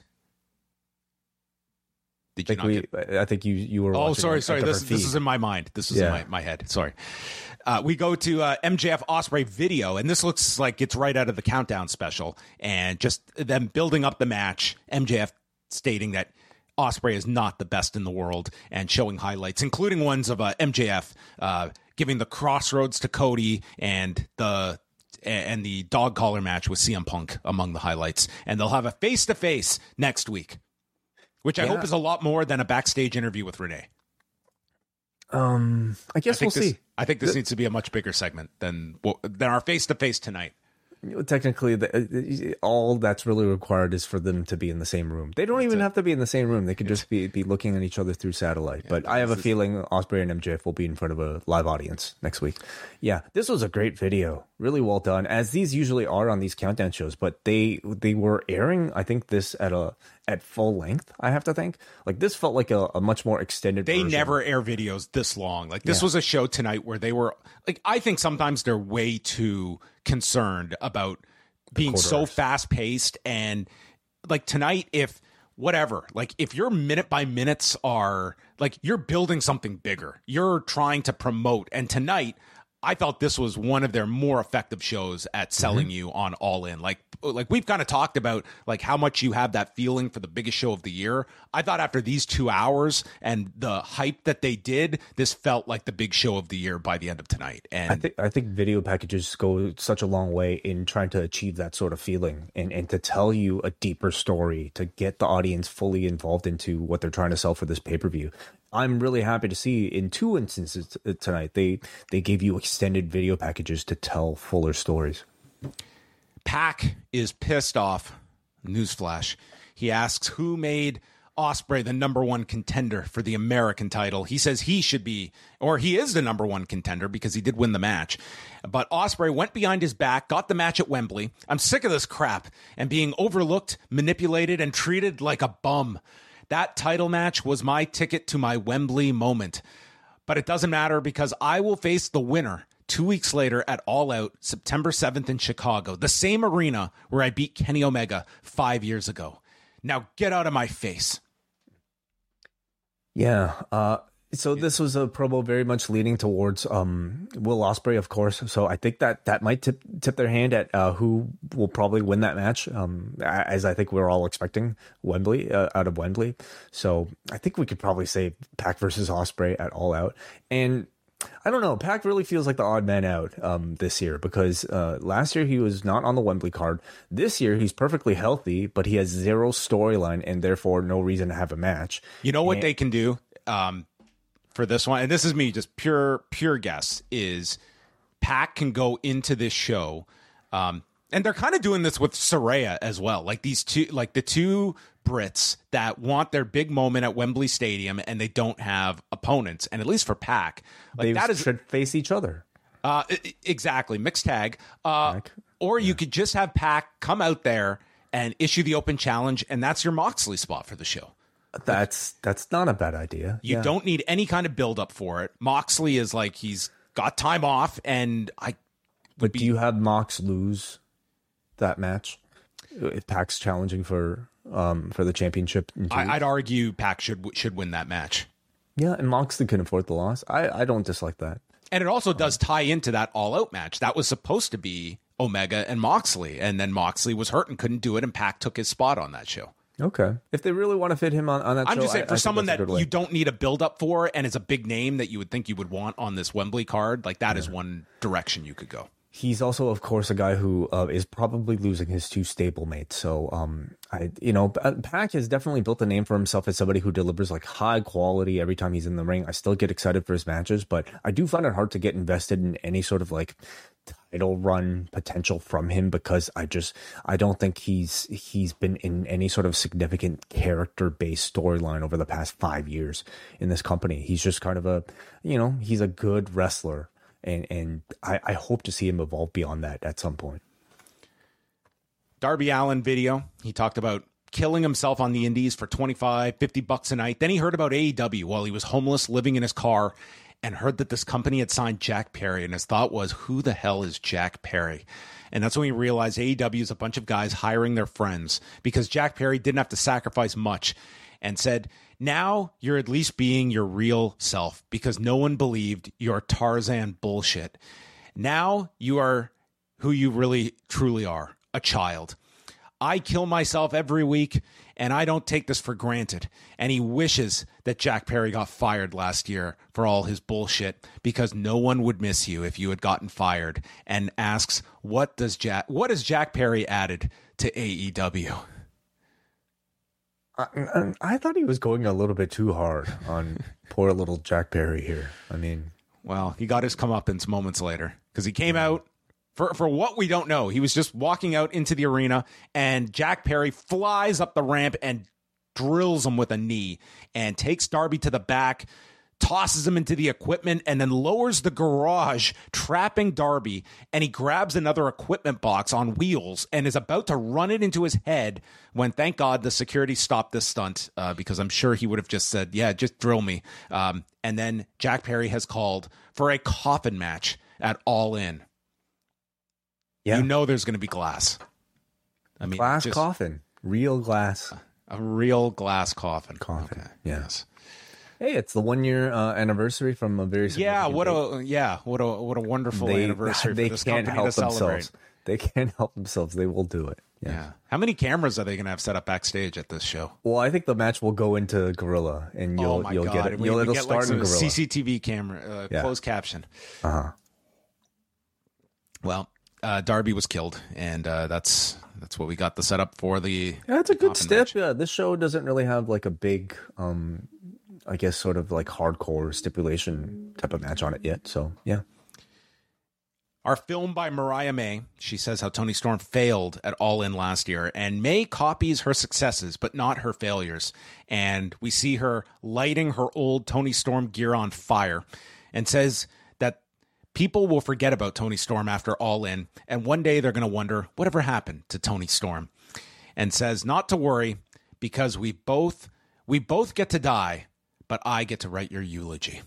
Did you not get... I think you were. Oh, sorry. This is in my mind. This is in my head. Sorry. We go to MJF Ospreay video, and this looks like it's right out of the Countdown special, and just them building up the match. MJF stating that Ospreay is not the best in the world and showing highlights, including ones of MJF giving the Crossroads to Cody and the dog collar match with CM Punk among the highlights. And they'll have a face-to-face next week, which I hope is a lot more than a backstage interview with Renee. I guess we'll see. I think this needs to be a much bigger segment than our face-to-face tonight. Technically, all that's really required is for them to be in the same room. They don't even have to be in the same room. They could just be looking at each other through satellite. But I have a feeling Ospreay and MJF will be in front of a live audience next week. Yeah, this was a great video. Really well done, as these usually are on these Countdown shows. But they were airing, I think, this at full length, I have to think. Like, this felt like a much more extended version. They never air videos this long. Like, this was a show tonight where they were, like, I think sometimes they're way too concerned about being so fast-paced. And, like, tonight, if your minute by minutes are, like, you're building something bigger. You're trying to promote. And tonight, I felt this was one of their more effective shows at selling you on All In. Like we've kind of talked about like how much you have that feeling for the biggest show of the year. I thought after these 2 hours and the hype that they did, this felt like the big show of the year by the end of tonight. And I think video packages go such a long way in trying to achieve that sort of feeling and to tell you a deeper story, to get the audience fully involved into what they're trying to sell for this pay-per-view. I'm really happy to see in 2 instances tonight, they gave you extended video packages to tell fuller stories. Pac is pissed off. Newsflash. He asks who made Ospreay the number one contender for the American title. He says he should be, or he is the number one contender because he did win the match. But Ospreay went behind his back, got the match at Wembley. I'm sick of this crap and being overlooked, manipulated, and treated like a bum. That title match was my ticket to my Wembley moment. But it doesn't matter because I will face the winner 2 weeks later at All Out, September 7th in Chicago, the same arena where I beat Kenny Omega 5 years ago. Now get out of my face. Yeah. So this was a promo very much leaning towards Will Ospreay, of course. So I think that might tip their hand at who will probably win that match, as I think we're all expecting Wembley out of Wembley. So I think we could probably say Pac versus Ospreay at All Out. And I don't know, Pac really feels like the odd man out this year because last year he was not on the Wembley card. This year he's perfectly healthy, but he has zero storyline and therefore no reason to have a match. You know what they can do? For this one, and this is me, just pure guess, is Pac can go into this show, and they're kind of doing this with Saraya as well. Like these two, like the two Brits that want their big moment at Wembley Stadium, and they don't have opponents. And at least for Pac, like they should face each other. Exactly, mixed tag. Or you could just have Pac come out there and issue the open challenge, and that's your Moxley spot for the show. That's not a bad idea. You don't need any kind of build up for it. Moxley is like he's got time off, and do you have Mox lose that match if Pac's challenging for the championship? I'd argue Pac should win that match. Yeah, and Moxley can afford the loss. I don't dislike that. And it also does tie into that All Out match. That was supposed to be Omega and Moxley, and then Moxley was hurt and couldn't do it, and Pac took his spot on that show. Okay. If they really want to fit him on that show, I'm just saying, for someone that you don't need a build-up for, and it's a big name that you would think you would want on this Wembley card, like that is one direction you could go. He's also, of course, a guy who is probably losing his two stablemates. So, Pac has definitely built a name for himself as somebody who delivers like high quality every time he's in the ring. I still get excited for his matches, but I do find it hard to get invested in any sort of like title run potential from him because I don't think he's been in any sort of significant character based storyline over the past 5 years in this company. He's just kind of he's a good wrestler. And I hope to see him evolve beyond that at some point. Darby Allin video. He talked about killing himself on the indies for $25-$50 a night. Then he heard about AEW while he was homeless, living in his car, and heard that this company had signed Jack Perry. And his thought was, who the hell is Jack Perry? And that's when he realized AEW is a bunch of guys hiring their friends because Jack Perry didn't have to sacrifice much, and said, now you're at least being your real self because no one believed your Tarzan bullshit. Now you are who you really truly are, a child. I kill myself every week, and I don't take this for granted. And he wishes that Jack Perry got fired last year for all his bullshit because no one would miss you if you had gotten fired, and asks, what has Jack Perry added to AEW? I thought he was going a little bit too hard on poor little Jack Perry here. I mean, well, he got his comeuppance moments later because he came out for what we don't know. He was just walking out into the arena, and Jack Perry flies up the ramp and drills him with a knee and takes Darby to the back, tosses him into the equipment, and then lowers the garage, trapping Darby. And he grabs another equipment box on wheels and is about to run it into his head when, thank God, the security stopped this stunt because I'm sure he would have just said, yeah, just drill me. And then Jack Perry has called for a coffin match at All In. Yeah. You know there's going to be glass. I mean, glass coffin. Real glass. A real glass coffin. Okay. Yes. Hey, it's the 1 year anniversary from a very what a wonderful anniversary for this company to celebrate. They can't help themselves. They will do it. Yeah. How many cameras are they going to have set up backstage at this show? Well, I think the match will go into Gorilla, and you'll get it. It'll start in Gorilla. CCTV camera, closed caption. Well, Darby was killed, and that's what we got the setup for the. Yeah, that's a good step. Match. Yeah, this show doesn't really have like a big, I guess, sort of like hardcore stipulation type of match on it yet. So yeah. Our film by Mariah May. She says how Toni Storm failed at All In last year, and May copies her successes, but not her failures. And we see her lighting her old Toni Storm gear on fire, and says that people will forget about Toni Storm after All In, and one day they're going to wonder whatever happened to Toni Storm. And says not to worry because we We both get to die, but I get to write your eulogy.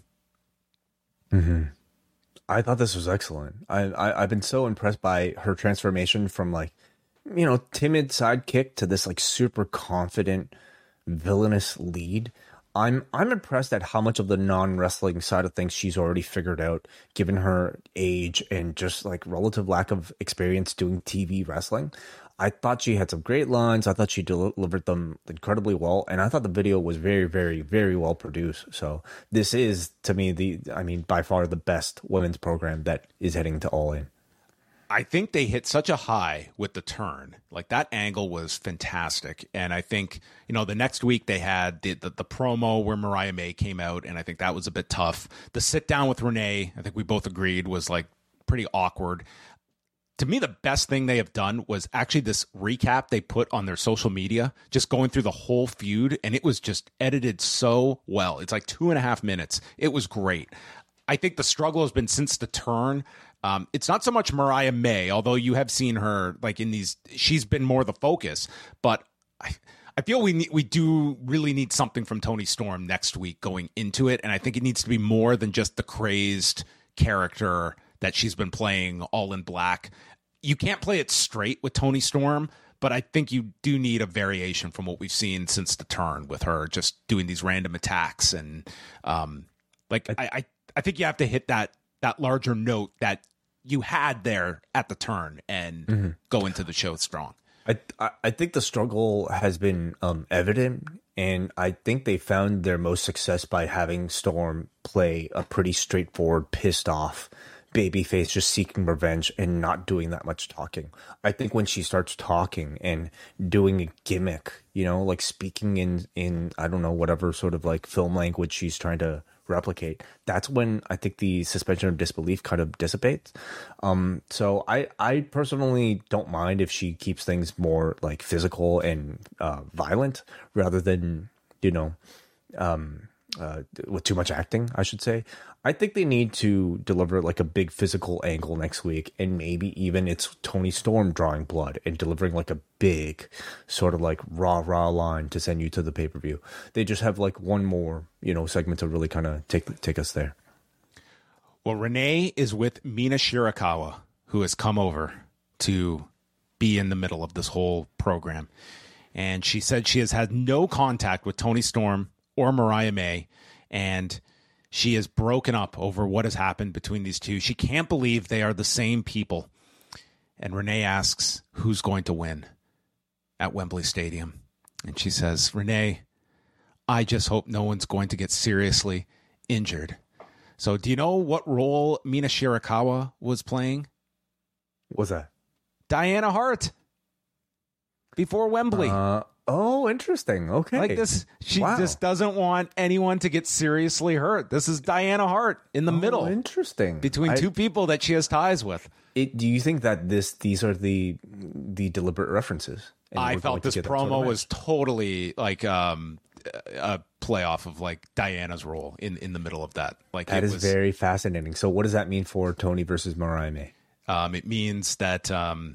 I thought this was excellent. I've been so impressed by her transformation from like, timid sidekick to this like super confident villainous lead. I'm impressed at how much of the non-wrestling side of things she's already figured out, given her age and just like relative lack of experience doing TV wrestling. I thought she had some great lines. I thought she delivered them incredibly well, and I thought the video was very, very, very well produced. So this is, to me, by far the best women's program that is heading to All In. I think they hit such a high with the turn. Like, that angle was fantastic. And I think, the next week they had the promo where Mariah May came out, and I think that was a bit tough. The sit down with Renee, I think we both agreed, was like pretty awkward. To me, the best thing they have done was actually this recap they put on their social media, just going through the whole feud, and it was just edited so well. It's like 2.5 minutes. It was great. I think the struggle has been since the turn. It's not so much Mariah May, although you have seen her like in these, she's been more the focus, but I feel we do really need something from Toni Storm next week going into it. And I think it needs to be more than just the crazed character that she's been playing all in black. You can't play it straight with Toni Storm, but I think you do need a variation from what we've seen since the turn with her just doing these random attacks. And I think you have to hit that larger note that you had there at the turn and go into the show strong. I think the struggle has been evident, and I think they found their most success by having Storm play a pretty straightforward, pissed off babyface, just seeking revenge and not doing that much talking. I think when she starts talking and doing a gimmick, like speaking in I don't know, whatever sort of like film language she's trying to replicate, that's when I think the suspension of disbelief kind of dissipates. So I personally don't mind if she keeps things more like physical and violent rather than with too much acting, I should say. I think they need to deliver like a big physical angle next week, and maybe even it's Toni Storm drawing blood and delivering like a big sort of like rah line to send you to the pay-per-view. They just have like one more, segment to really kind of take us there. Well, Renee is with Mina Shirakawa, who has come over to be in the middle of this whole program. And she said she has had no contact with Toni Storm or Mariah May, and she is broken up over what has happened between these two. She can't believe they are the same people. And Renee asks, who's going to win at Wembley Stadium? And she says, Renee, I just hope no one's going to get seriously injured. So do you know what role Mina Shirakawa was playing? What's that? Diana Hart. Before Wembley. Oh, interesting. Okay. Like this, she just doesn't want anyone to get seriously hurt. This is Diana Hart in the middle. Interesting. Between two people that she has ties with. Do you think that these are the deliberate references? I felt this promo was totally like a playoff of like Diana's role in the middle of that. Like that is very fascinating. So what does that mean for Toni versus Mariah May? It means that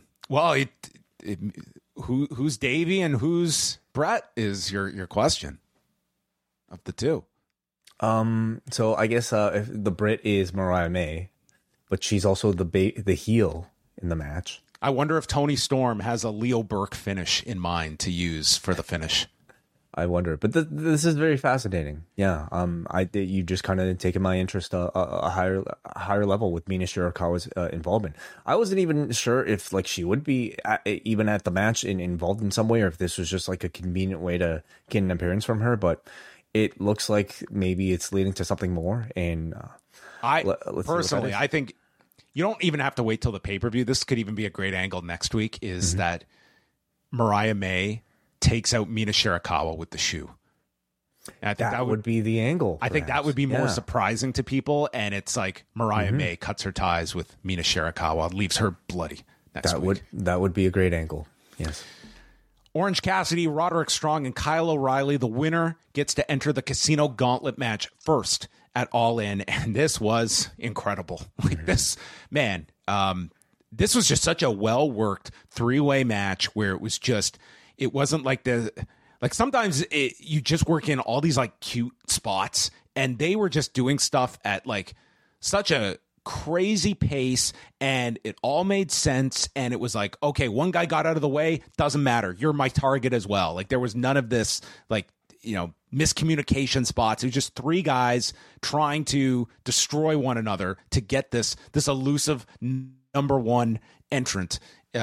who's Davey and who's Brett is your question of the two. So I guess if the Brit is Mariah May, but she's also the heel in the match. I wonder if Toni Storm has a Leo Burke finish in mind to use for the finish. I wonder, but this is very fascinating. Yeah, you just kind of taken my interest a higher level with Mina Shirakawa's involvement. I wasn't even sure if like she would be even at the match involved in some way, or if this was just like a convenient way to get an appearance from her. But it looks like maybe it's leading to something more. And personally, I think you don't even have to wait till the pay-per-view. This could even be a great angle next week. Is that Mariah May takes out Mina Shirakawa with the shoe. And I think that would be the angle. I think that would be more surprising to people. And it's like Mariah May cuts her ties with Mina Shirakawa, leaves her bloody next week. That would be a great angle. Yes. Orange Cassidy, Roderick Strong, and Kyle O'Reilly. The winner gets to enter the Casino Gauntlet match first at All In. And this was incredible. Like this, man, this was just such a well-worked three-way match where it was just, it wasn't like Like sometimes you just work in all these like cute spots, and they were just doing stuff at like such a crazy pace, and it all made sense. And it was like, okay, one guy got out of the way, doesn't matter, you're my target as well. Like there was none of this like, you know, miscommunication spots. It was just three guys trying to destroy one another to get this elusive number one entrance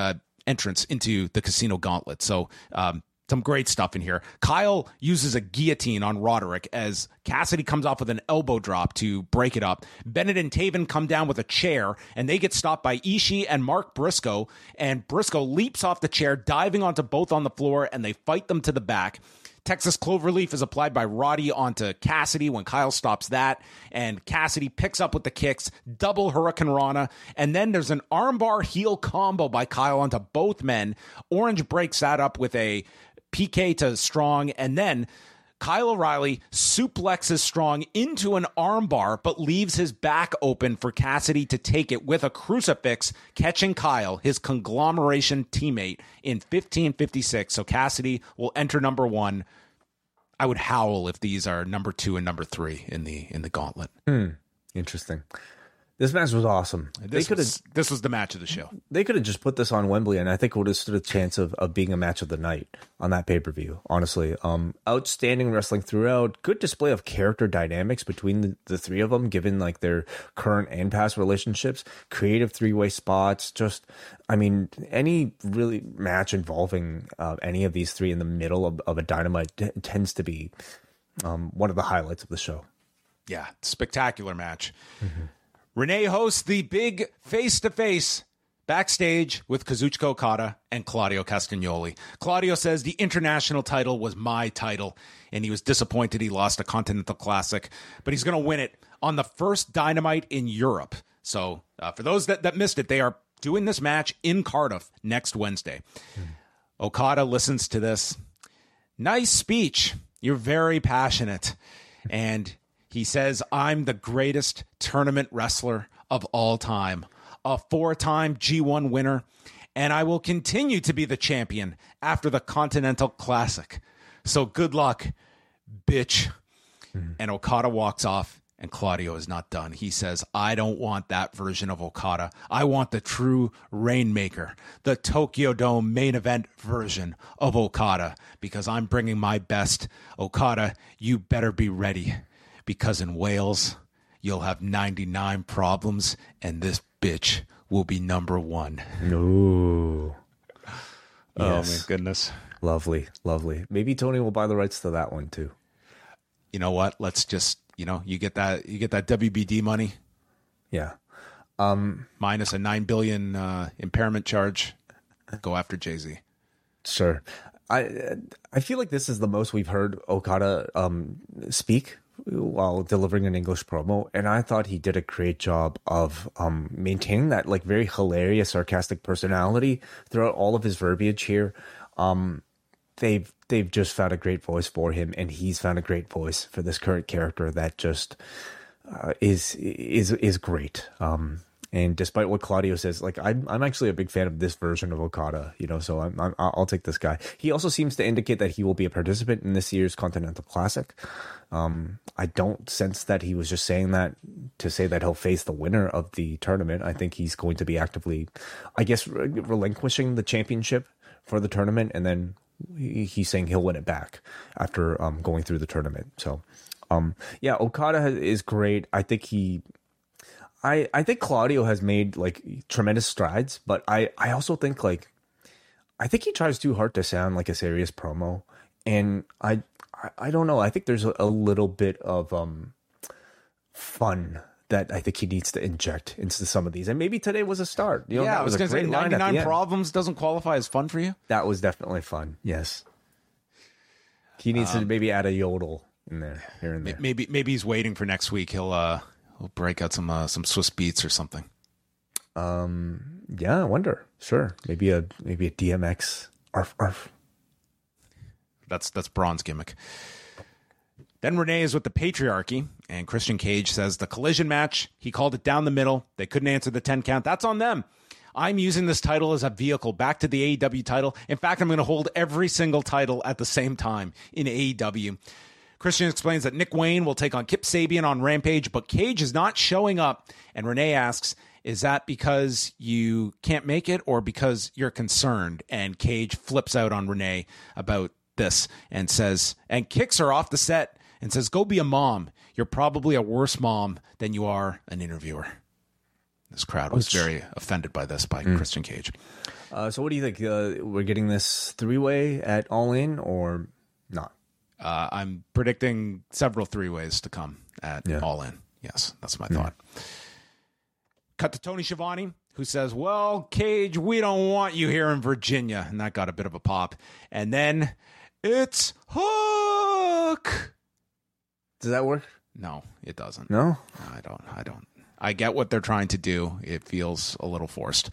into the Casino Gauntlet. So some great stuff in here. Kyle uses a guillotine on Roderick as Cassidy comes off with an elbow drop to break it up. Bennett and Taven come down with a chair, and they get stopped by Ishii and Mark Briscoe. And Briscoe leaps off the chair, diving onto both on the floor, and they fight them to the back. Texas Cloverleaf is applied by Roddy onto Cassidy when Kyle stops that, and Cassidy picks up with the kicks, double Hurricane Rana, and then there's an armbar heel combo by Kyle onto both men. Orange breaks that up with a PK to Strong, and then Kyle O'Reilly suplexes Strong into an armbar, but leaves his back open for Cassidy to take it with a crucifix, catching Kyle, his conglomeration teammate, in 15:56. So Cassidy will enter number one. I would howl if these are number 2 and number 3 in the gauntlet. Interesting. This match was awesome. This was the match of the show. They could have just put this on Wembley, and I think it would have stood a chance of being a match of the night on that pay-per-view, honestly. Outstanding wrestling throughout. Good display of character dynamics between the three of them, given like their current and past relationships. Creative three-way spots. Just, I mean, any really match involving any of these three in the middle of a Dynamite tends to be one of the highlights of the show. Yeah, spectacular match. Mm-hmm. Renee hosts the big face-to-face backstage with Kazuchika Okada and Claudio Castagnoli. Claudio says the international title was my title, and he was disappointed he lost a Continental Classic, but he's going to win it on the first Dynamite in Europe. So for those that missed it, they are doing this match in Cardiff next Wednesday. Okada listens to this. Nice speech. You're very passionate. And he says, I'm the greatest tournament wrestler of all time, a 4-time G1 winner, and I will continue to be the champion after the Continental Classic. So good luck, bitch. Mm-hmm. And Okada walks off, and Claudio is not done. He says, I don't want that version of Okada. I want the true Rainmaker, the Tokyo Dome main event version of Okada, because I'm bringing my best. Okada, you better be ready. Because in Wales, you'll have 99 problems, and this bitch will be number 1. Ooh. Oh, my goodness. Lovely, lovely. Maybe Tony will buy the rights to that one, too. You know what? Let's just, you get that WBD money. Yeah. Minus a $9 billion impairment charge. Go after Jay-Z. Sure. I feel like this is the most we've heard Okada speak while delivering an English promo, and I thought he did a great job of maintaining that like very hilarious, sarcastic personality throughout all of his verbiage here. They've just found a great voice for him, and he's found a great voice for this current character that just is great. And despite what Claudio says, like I'm actually a big fan of this version of Okada, so I'll take this guy. He also seems to indicate that he will be a participant in this year's Continental Classic. I don't sense that he was just saying that to say that he'll face the winner of the tournament. I think he's going to be actively, I guess, relinquishing the championship for the tournament, and then he's saying he'll win it back after going through the tournament. So, yeah, Okada is great. I think I think Claudio has made like tremendous strides, but I also think I think he tries too hard to sound like a serious promo, and I don't know. I think there's a little bit of fun that I think he needs to inject into some of these, and maybe today was a start. I was going to say 99 problems doesn't qualify as fun for you. That was definitely fun. Yes, he needs to maybe add a yodel in there here and there. Maybe he's waiting for next week. He'll break out some Swiss Beats or something. Yeah, I wonder. Sure, maybe a DMX. Arf, arf. That's Braun's gimmick. Then Renee is with the Patriarchy, and Christian Cage says the collision match, he called it down the middle. They couldn't answer the 10 count. That's on them. I'm using this title as a vehicle back to the AEW title. In fact, I'm going to hold every single title at the same time in AEW. Christian explains that Nick Wayne will take on Kip Sabian on Rampage, but Cage is not showing up. And Renee asks, is that because you can't make it or because you're concerned? And Cage flips out on Renee about this and says, and kicks her off the set and says, go be a mom. You're probably a worse mom than you are an interviewer. This crowd was very offended by this, by Christian Cage. So what do you think? We're getting this 3-way at All In or not? I'm predicting several 3-ways to come at All In. Yes, that's my thought. Cut to Tony Schiavone, who says, well, Cage, we don't want you here in Virginia. And that got a bit of a pop. And then it's Hook. Does that work? No, it doesn't. No? I don't. I get what they're trying to do. It feels a little forced.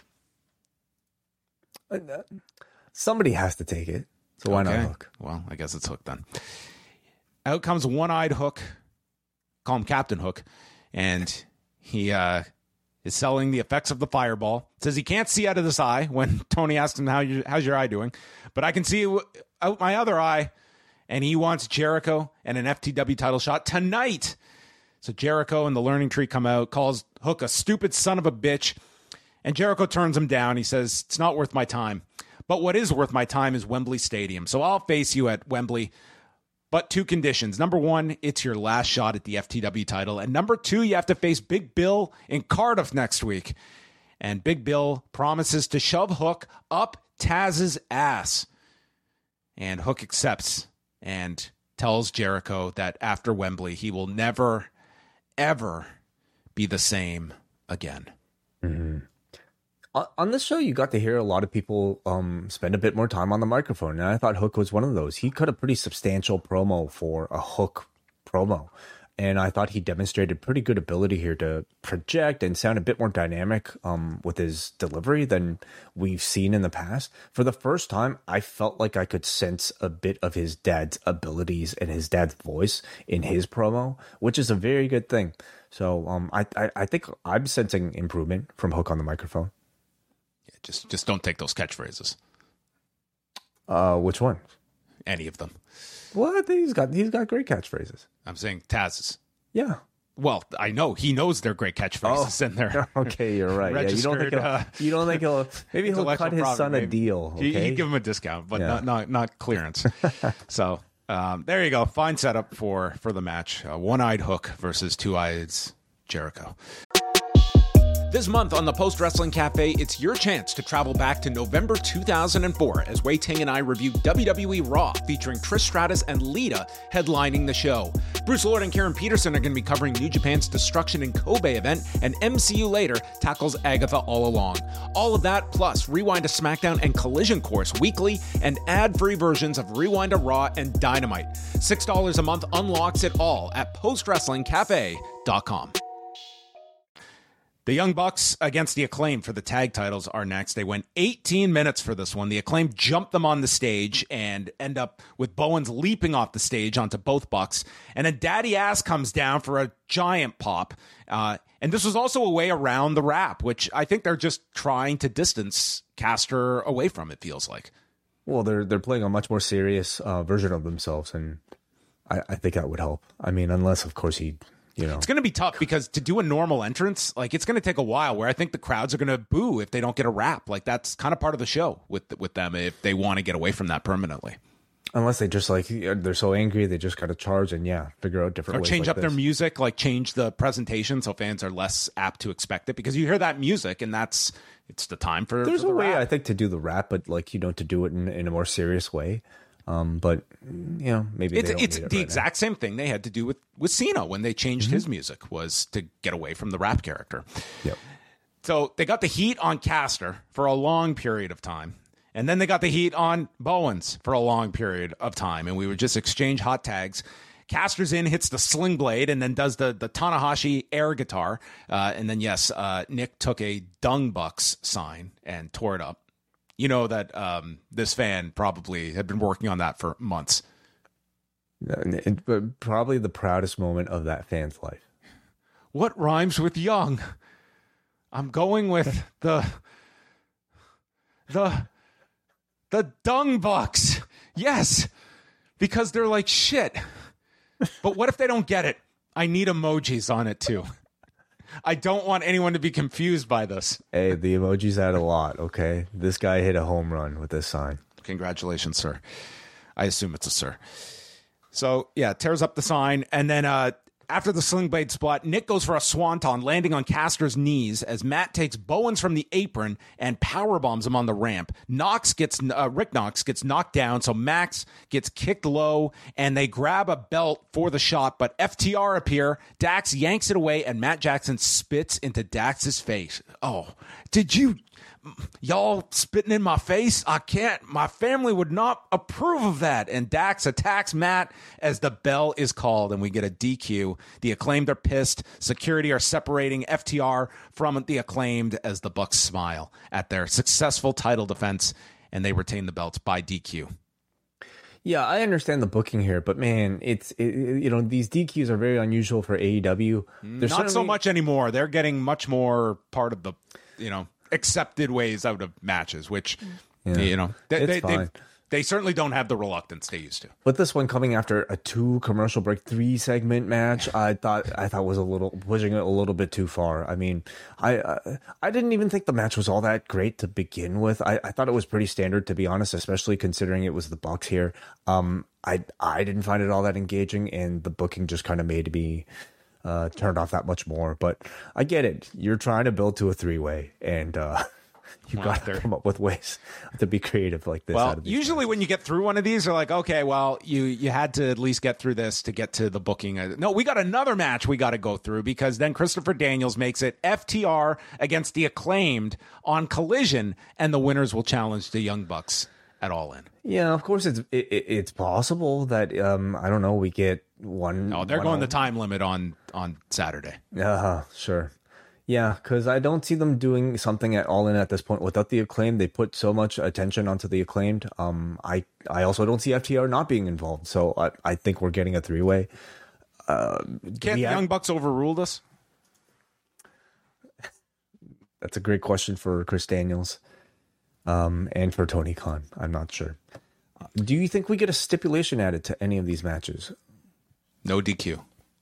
Somebody has to take it. So why not Hook? Well, I guess it's Hook then. Out comes one-eyed Hook. Call him Captain Hook. And he is selling the effects of the fireball. Says he can't see out of this eye when Tony asks him, how's your eye doing? But I can see out my other eye. And he wants Jericho and an FTW title shot tonight. So Jericho and the Learning Tree come out, calls Hook a stupid son of a bitch. And Jericho turns him down. He says, it's not worth my time. But what is worth my time is Wembley Stadium. So I'll face you at Wembley. But 2 conditions. Number 1, it's your last shot at the FTW title. And number 2, you have to face Big Bill in Cardiff next week. And Big Bill promises to shove Hook up Taz's ass. And Hook accepts and tells Jericho that after Wembley, he will never, ever be the same again. Mm-hmm. On this show, you got to hear a lot of people spend a bit more time on the microphone, and I thought Hook was one of those. He cut a pretty substantial promo for a Hook promo, and I thought he demonstrated pretty good ability here to project and sound a bit more dynamic with his delivery than we've seen in the past. For the first time, I felt like I could sense a bit of his dad's abilities and his dad's voice in his promo, which is a very good thing. So I think I'm sensing improvement from Hook on the microphone. Just don't take those catchphrases. Which one? Any of them. Well, I think he's got great catchphrases. I'm saying Taz's. Yeah. Well, I know he knows they're great catchphrases in there. Okay, you're right. Yeah, you don't think he'll maybe he'll cut his son a deal. Okay? He'd give him a discount, but not clearance. So there you go. Fine setup for the match. One-eyed Hook versus two-eyed Jericho. This month on the Post Wrestling Cafe, it's your chance to travel back to November 2004 as Wei Ting and I review WWE Raw featuring Trish Stratus and Lita headlining the show. Bruce Lord and Karen Peterson are going to be covering New Japan's Destruction in Kobe event, and MCU Later tackles Agatha All Along. All of that, plus Rewind to SmackDown and Collision Course weekly, and ad-free versions of Rewind to Raw and Dynamite. $6 a month unlocks it all at postwrestlingcafe.com. The Young Bucks against the Acclaim for the tag titles are next. They went 18 minutes for this one. The Acclaim jumped them on the stage and end up with Bowens leaping off the stage onto both Bucks. And then Daddy Ass comes down for a giant pop. And this was also a way around the rap, which I think they're just trying to distance Caster away from, it feels like. Well, they're playing a much more serious version of themselves, and I think that would help. I mean, unless, of course, it's going to be tough because to do a normal entrance, like it's going to take a while where I think the crowds are going to boo if they don't get a rap. Like that's kind of part of the show with them if they want to get away from that permanently. Unless they just they're so angry, they just got to charge and figure out different ways. Or change up their music, like change the presentation so fans are less apt to expect it because you hear that music and it's the time for There's for the a way, rap. I think, to do the rap, but to do it in a more serious way. But maybe it's the exact same thing they had to do with Cena when they changed his music, was to get away from the rap character. Yep. So they got the heat on Caster for a long period of time, and then they got the heat on Bowens for a long period of time, and we would just exchange hot tags. Caster's in, hits the sling blade, and then does the Tanahashi air guitar, and then Nick took a Dung Bucks sign and tore it up. You know that this fan probably had been working on that for months. Probably the proudest moment of that fan's life. What rhymes with young? I'm going with the Dung Bucks. Yes, because they're like shit. But what if they don't get it? I need emojis on it too. I don't want anyone to be confused by this. Hey, the emojis add a lot, okay? This guy hit a home run with this sign. Congratulations, sir. I assume it's a sir. So, yeah, tears up the sign. And then after the Sling Blade spot, Nick goes for a swanton, landing on Caster's knees as Matt takes Bowens from the apron and powerbombs him on the ramp. Rick Knox gets knocked down, so Max gets kicked low, and they grab a belt for the shot, but FTR appear. Dax yanks it away, and Matt Jackson spits into Dax's face. Oh, did you... Y'all spitting in my face? I can't. My family would not approve of that. And Dax attacks Matt as the bell is called, and we get a DQ. The Acclaimed are pissed. Security are separating FTR from the Acclaimed as the Bucks smile at their successful title defense, and they retain the belts by DQ. Yeah, I understand the booking here, but man, these DQs are very unusual for AEW. Not so much anymore. They're getting much more part of the, accepted ways out of matches, which they certainly don't have the reluctance they used to. But this one coming after a 2 commercial break 3 segment match, I thought was pushing it a little bit too far. I mean, I didn't even think the match was all that great to begin with. I thought it was pretty standard, to be honest, especially considering it was the Bucks here. I didn't find it all that engaging, and the booking just kind of made me turned off that much more. But I get it. You're trying to build to a 3-way, and you got to come up with ways to be creative like this. Well, usually when you get through one of these, they're like, okay, well, you had to at least get through this to get to the booking. No, we got another match we got to go through, because then Christopher Daniels makes it FTR against the Acclaimed on Collision, and the winners will challenge the Young Bucks at All In. Yeah, of course it's possible that I don't know, we get one. No, they're going the time limit on Saturday. Sure. Yeah, because I don't see them doing something at All In at this point without the Acclaimed. They put so much attention onto the Acclaimed. I also don't see FTR not being involved, so I think we're getting a 3-way. Can't the Young Bucks overrule us? That's a great question for Chris Daniels. And for Tony Khan, I'm not sure. Do you think we get a stipulation added to any of these matches? No DQ.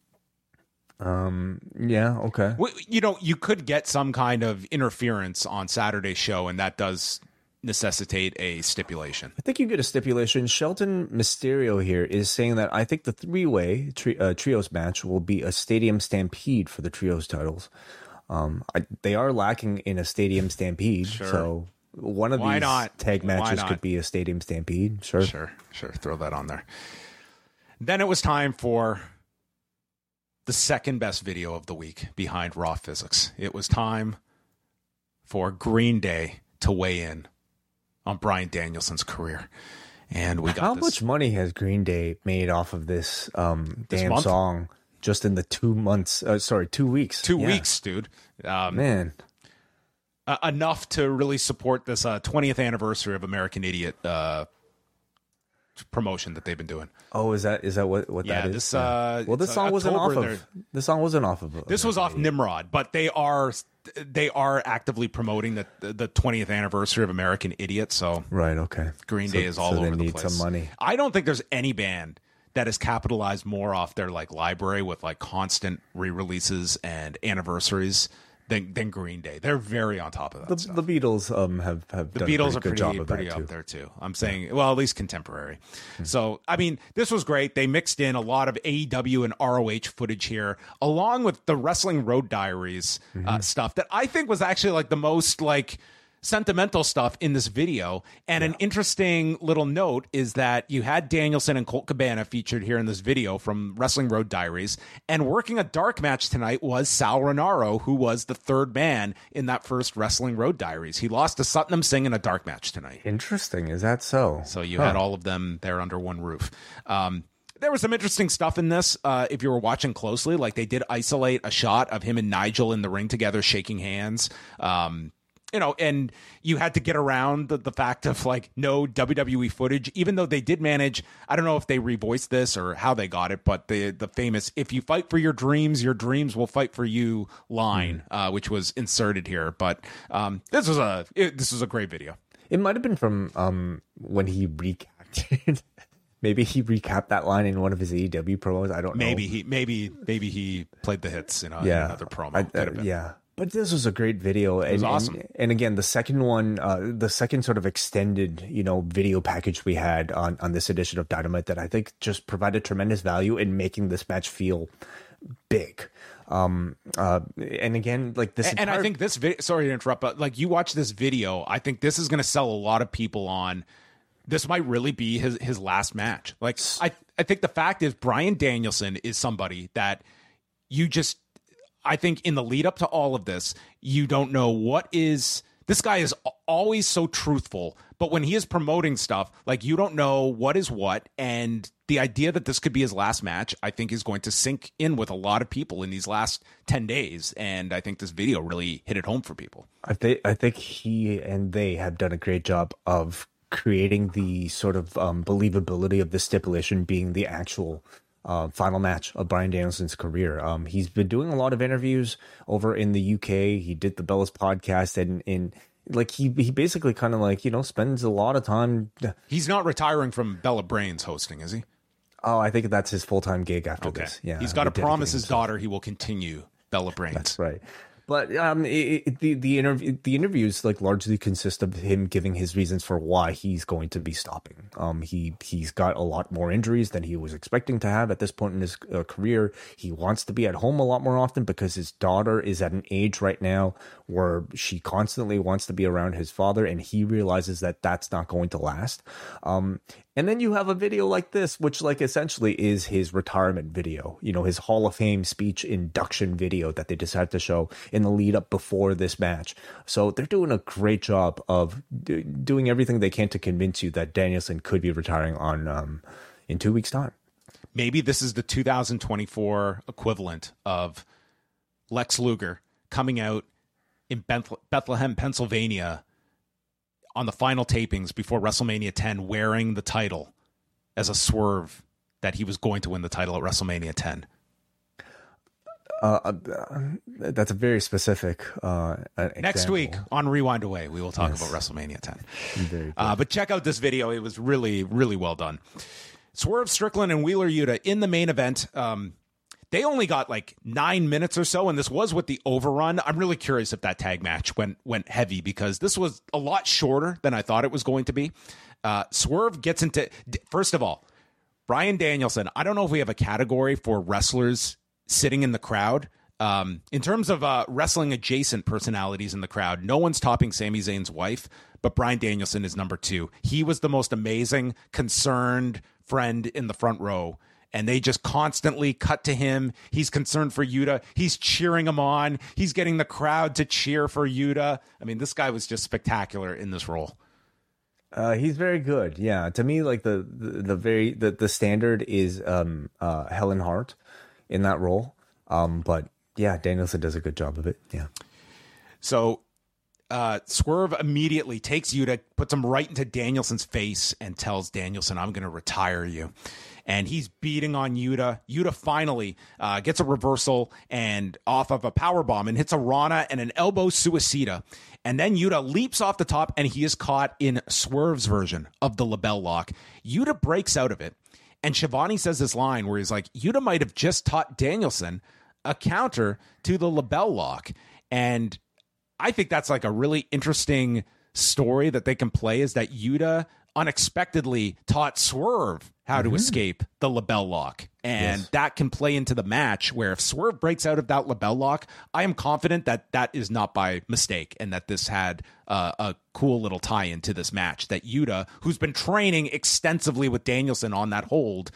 Yeah, okay. Well, you could get some kind of interference on Saturday's show, and that does necessitate a stipulation. I think you get a stipulation. Shelton Mysterio here is saying that I think the 3-way trios match will be a stadium stampede for the trios titles. They are lacking in a stadium stampede, sure. So one of these tag matches could be a stadium stampede. Sure. Throw that on there. Then it was time for the second best video of the week behind Raw Physics. It was time for Green Day to weigh in on Bryan Danielson's career. And we got How much money has Green Day made off of this damn song just in the 2 months? 2 weeks. 2 weeks, dude. Man. Enough to really support this 20th anniversary of American Idiot promotion that they've been doing. Oh, is that what that is? This song wasn't off of. This song wasn't off of. This was off Nimrod, but they are actively promoting the 20th anniversary of American Idiot. So right, okay. Green Day is all over the place. They need some money. I don't think there's any band that has capitalized more off their library with constant re-releases and anniversaries than Green Day. They're very on top of that stuff. The Beatles have the done Beatles a are good job of pretty that up there too. I'm saying, well, at least contemporary. So, I mean, this was great. They mixed in a lot of AEW and ROH footage here, along with the Wrestling Road Diaries stuff that I think was actually the most sentimental stuff in this video. And an interesting little note is that you had Danielson and Colt Cabana featured here in this video from Wrestling Road Diaries, and working a dark match tonight was Sal Rinauro, who was the third man in that first Wrestling Road Diaries. He lost to Satnam Singh in a dark match tonight. Interesting. Is that so? So you had all of them there under one roof. There was some interesting stuff in this. If you were watching closely, they did isolate a shot of him and Nigel in the ring together shaking hands. and you had to get around the fact of like no WWE footage, even though they did manage. I don't know if they revoiced this or how they got it, but the famous "If you fight for your dreams will fight for you" line, which was inserted here. But this was a great video. It might have been from when he recapped. Maybe he recapped that line in one of his AEW promos. I don't know. Maybe he played the hits in another promo. Yeah. But this was a great video. It was awesome. And again, the second one, the second sort of extended, video package we had on this edition of Dynamite that I think just provided tremendous value in making this match feel big. And again, like this, and I think this video, sorry to interrupt, but like you watch this video, I think this is going to sell a lot of people on. This might really be his last match. Like I think the fact is Bryan Danielson is somebody that I think in the lead up to all of this, you don't know this guy is always so truthful, but when he is promoting stuff, like you don't know what is what. And the idea that this could be his last match, I think is going to sink in with a lot of people in these last 10 days. And I think this video really hit it home for people. I think he and they have done a great job of creating the sort of believability of the stipulation being the actual final match of Bryan Danielson's career. He's been doing a lot of interviews over in the UK. He did the Bellas podcast and like he basically kind of like, spends a lot of time. He's not retiring from Bella Brains hosting, is he? Oh, I think that's his full-time gig after this. Yeah. He's got to promise his daughter he will continue Bella Brains. That's right. But the interviews like largely consist of him giving his reasons for why he's going to be stopping. He's got a lot more injuries than he was expecting to have at this point in his career. He wants to be at home a lot more often because his daughter is at an age right now where she constantly wants to be around his father, and he realizes that that's not going to last. And then you have a video like this, which like essentially is his retirement video, his Hall of Fame speech induction video that they decided to show in the lead up before this match. So they're doing a great job of doing everything they can to convince you that Danielson could be retiring in 2 weeks' time. Maybe this is the 2024 equivalent of Lex Luger coming out in Bethlehem, Pennsylvania on the final tapings before WrestleMania 10 wearing the title as a swerve that he was going to win the title at WrestleMania 10. That's a very specific Next week on Rewind Away, we will talk about WrestleMania 10. But check out this video. It was really, really well done. Swerve Strickland and Wheeler Yuta in the main event. They only got like 9 minutes or so, and this was with the overrun. I'm really curious if that tag match went heavy because this was a lot shorter than I thought it was going to be. Swerve gets into, first of all, Bryan Danielson. I don't know if we have a category for wrestlers sitting in the crowd. In terms of wrestling adjacent personalities in the crowd, no one's topping Sami Zayn's wife, but Bryan Danielson is number 2. He was the most amazing, concerned friend in the front row. And they just constantly cut to him. He's concerned for Yuta. He's cheering him on. He's getting the crowd to cheer for Yuta. I mean, this guy was just spectacular in this role. He's very good. Yeah. To me, like the standard is Helen Hart in that role. But yeah, Danielson does a good job of it. Yeah. So Swerve immediately takes Yuta, puts him right into Danielson's face and tells Danielson, "I'm going to retire you." And he's beating on Yuta. Yuta finally gets a reversal and off of a powerbomb and hits a Rana and an elbow suicida. And then Yuta leaps off the top and he is caught in Swerve's version of the LeBell Lock. Yuta breaks out of it. And Shivani says this line where he's like, Yuta might have just taught Danielson a counter to the LeBell Lock. And I think that's like a really interesting story that they can play, is that Yuta unexpectedly taught Swerve how to escape the LeBell Lock. And that can play into the match where if Swerve breaks out of that LeBell Lock, I am confident that that is not by mistake and that this had a cool little tie-in to this match, that Yuta, who's been training extensively with Danielson on that hold,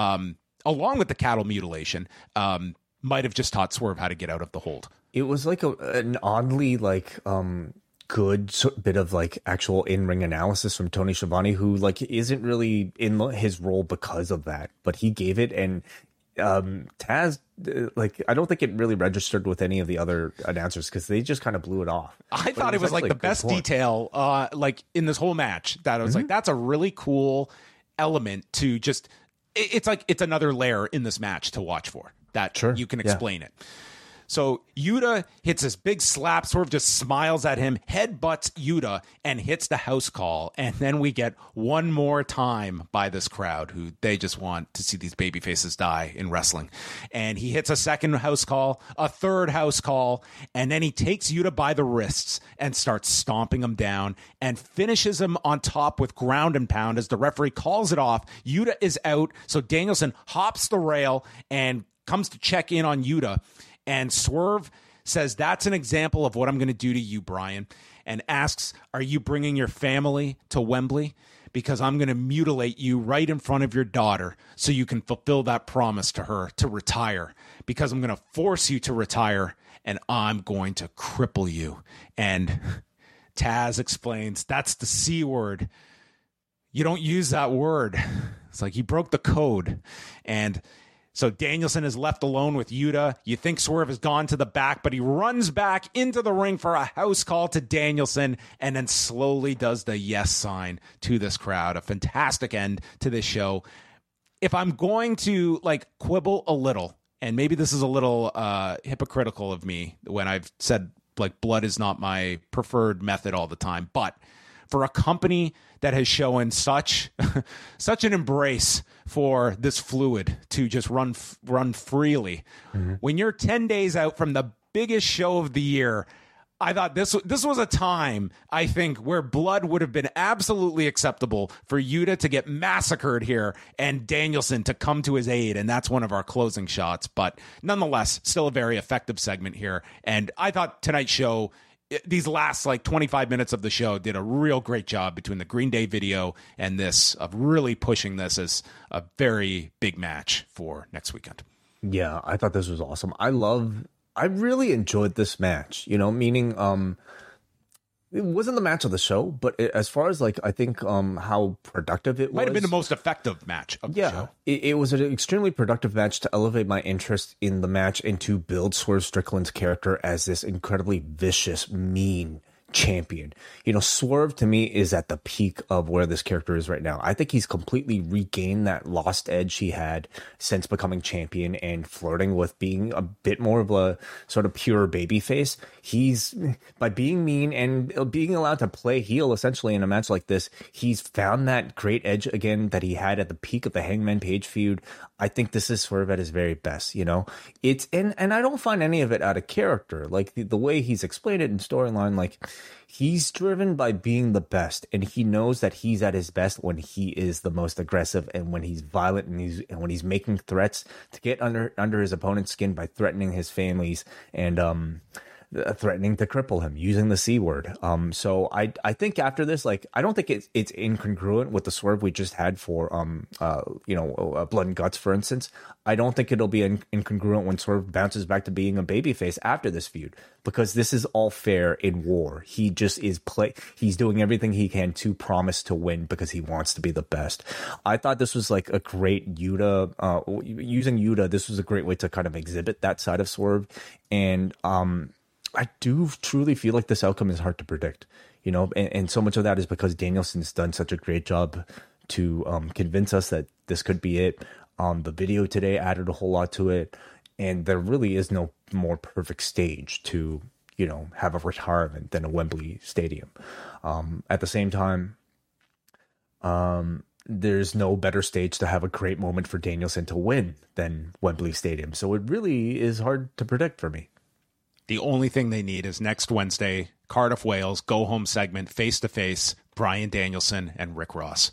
along with the cattle mutilation, might have just taught Swerve how to get out of the hold. It was like an oddly like good bit of like actual in-ring analysis from Tony Schiavone, who like isn't really in his role because of that, but he gave it, and Taz, like, I don't think it really registered with any of the other announcers because they just kind of blew it off. I thought it was like the best detail, like in this whole match. That I was like, that's a really cool element to just. It's like it's another layer in this match to watch for that. Sure. You can explain it. So Yuta hits this big slap, Swerve just smiles at him, headbutts Yuta, and hits the house call. And then we get one more time by this crowd who they just want to see these baby faces die in wrestling. And he hits a second house call, a third house call, and then he takes Yuta by the wrists and starts stomping him down and finishes him on top with ground and pound as the referee calls it off. Yuta is out, so Danielson hops the rail and comes to check in on Yuta. And Swerve says, that's an example of what I'm going to do to you, Brian, and asks, are you bringing your family to Wembley? Because I'm going to mutilate you right in front of your daughter so you can fulfill that promise to her to retire. Because I'm going to force you to retire, and I'm going to cripple you. And Taz explains, that's the C word. You don't use that word. It's like he broke the code. And so Danielson is left alone with Yuta. You think Swerve has gone to the back, but he runs back into the ring for a house call to Danielson and then slowly does the yes sign to this crowd. A fantastic end to this show. If I'm going to like quibble a little, and maybe this is a little hypocritical of me when I've said like blood is not my preferred method all the time, but for a company that has shown such an embrace for this fluid to just run freely. When you're 10 days out from the biggest show of the year, I thought this was a time, I think, where blood would have been absolutely acceptable for Yuta to get massacred here and Danielson to come to his aid, and that's one of our closing shots. But nonetheless, still a very effective segment here. And I thought tonight's show, these last like 25 minutes of the show, did a real great job between the Green Day video and this of really pushing this as a very big match for next weekend. Yeah, I thought this was awesome. I really enjoyed this match, meaning it wasn't the match of the show, but as far as like, I think how productive it was. Might have been the most effective match of the show. It was an extremely productive match to elevate my interest in the match and to build Swerve Strickland's character as this incredibly vicious, mean champion. Swerve to me is at the peak of where this character is right now. I think he's completely regained that lost edge he had since becoming champion and flirting with being a bit more of a sort of pure babyface. He's, by being mean and being allowed to play heel essentially in a match like this, he's found that great edge again that he had at the peak of the Hangman Page feud. I think this is Swerve at his very best, It's and I don't find any of it out of character. Like the way he's explained it in storyline, like he's driven by being the best, and he knows that he's at his best when he is the most aggressive and when he's violent and when he's making threats to get under his opponent's skin by threatening his families and threatening to cripple him using the C word. So I think after this, like, I don't think it's incongruent with the Swerve we just had for Blood and Guts, for instance. I don't think it'll be incongruent when Swerve bounces back to being a babyface after this feud, because this is all fair in war. He just is he's doing everything he can to promise to win because he wants to be the best. I thought this was like a great Yuta, using Yuta, this was a great way to kind of exhibit that side of Swerve. And I do truly feel like this outcome is hard to predict, and so much of that is because Danielson's done such a great job to convince us that this could be it. The video today added a whole lot to it, and there really is no more perfect stage to, have a retirement than a Wembley Stadium. At the same time, there's no better stage to have a great moment for Danielson to win than Wembley Stadium. So it really is hard to predict for me. The only thing they need is next Wednesday, Cardiff, Wales, go home segment, face-to-face, Bryan Danielson and Rick Ross.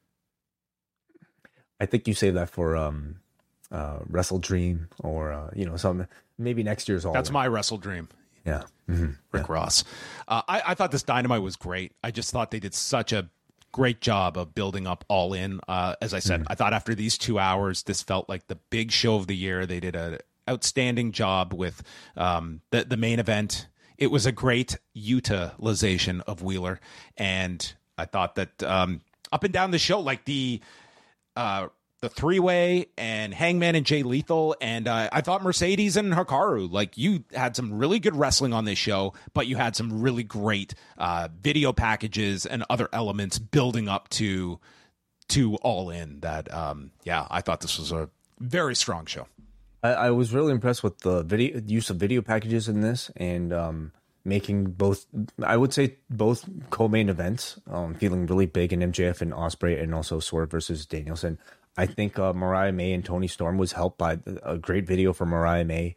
I think you say that for Wrestle Dream or, some maybe next year's All That's In. My Wrestle Dream. Yeah. Rick Ross. I thought this Dynamite was great. I just thought they did such a great job of building up All In. As I said, I thought after these 2 hours, this felt like the big show of the year. They did an outstanding job with the main event. It was a great utilization of Wheeler, and I thought that up and down the show, like the the three-way and Hangman and Jay Lethal. And I thought Mercedes and Hikaru, like, you had some really good wrestling on this show, but you had some really great video packages and other elements building up to All In that, I thought this was a very strong show. I was really impressed with the use of video packages in this, and making both, I would say, both co-main events feeling really big in MJF and Ospreay, and also Swerve versus Danielson. I think Mariah May and Toni Storm was helped by a great video from Mariah May.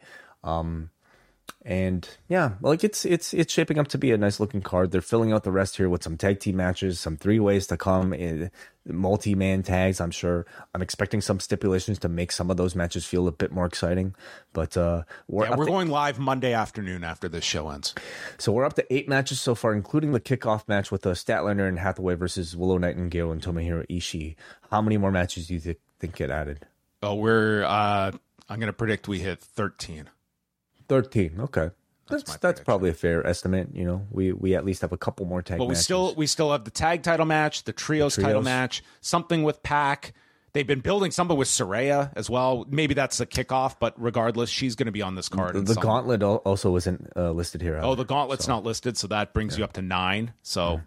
And yeah, like it's shaping up to be a nice looking card. They're filling out the rest here with some tag team matches, some 3-ways to come, multi-man tags. I'm sure. I'm expecting some stipulations to make some of those matches feel a bit more exciting. But we're going live Monday afternoon after this show ends. So we're up to 8 matches so far, including the kickoff match with Statlander and Hathaway versus Willow Nightingale and Tomohiro Ishii. How many more matches do you think get added? Oh, I'm going to predict we hit 13. 13. Okay. That's probably a fair estimate. You know, we at least have a couple more tag matches. We still have the tag title match, the trios title match, something with Pac. They've been building something with Saraya as well. Maybe that's a kickoff, but regardless, she's going to be on this card. The Gauntlet also isn't listed here. The Gauntlet's not listed, so that brings you up to 9. So,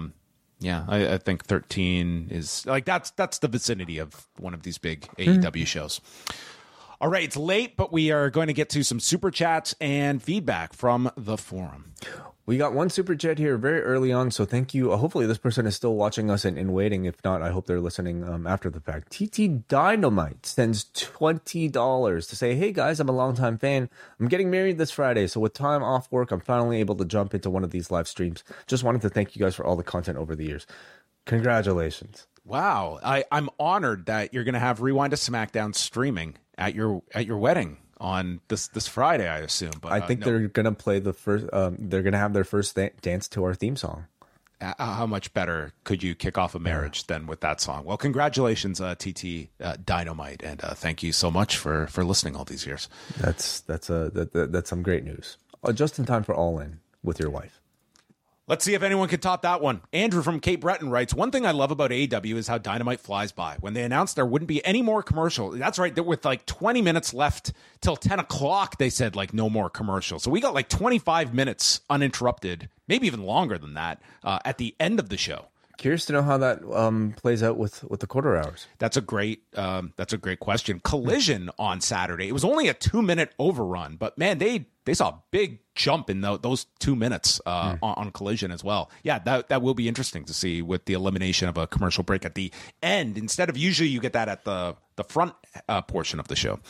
I think 13 is like that's the vicinity of one of these big AEW shows. All right, it's late, but we are going to get to some super chats and feedback from the forum. We got one super chat here very early on, so thank you. Hopefully this person is still watching us and waiting. If not, I hope they're listening after the fact. TT Dynamite sends $20 to say, hey guys, I'm a longtime fan. I'm getting married this Friday, so with time off work, I'm finally able to jump into one of these live streams. Just wanted to thank you guys for all the content over the years. Congratulations. Wow, I'm honored that you're going to have Rewind to SmackDown streaming at your wedding on this Friday, I assume. But I think they're gonna play the first. They're gonna have their first dance to our theme song. How much better could you kick off a marriage than with that song? Well, congratulations, TT Dynamite, and thank you so much for listening all these years. That's some great news. Just in time for All In with your wife. Let's see if anyone can top that one. Andrew from Cape Breton writes, one thing I love about AEW is how Dynamite flies by. When they announced there wouldn't be any more commercial, that's right, with like 20 minutes left till 10 o'clock, they said like no more commercial. So we got like 25 minutes uninterrupted, maybe even longer than that, at the end of the show. Curious to know how that plays out with the quarter hours. That's a great question. Collision on Saturday. It was only a 2-minute overrun, but man, they saw a big jump in those 2 minutes on Collision as well. Yeah, that will be interesting to see with the elimination of a commercial break at the end. Instead of usually you get that at the front portion of the show.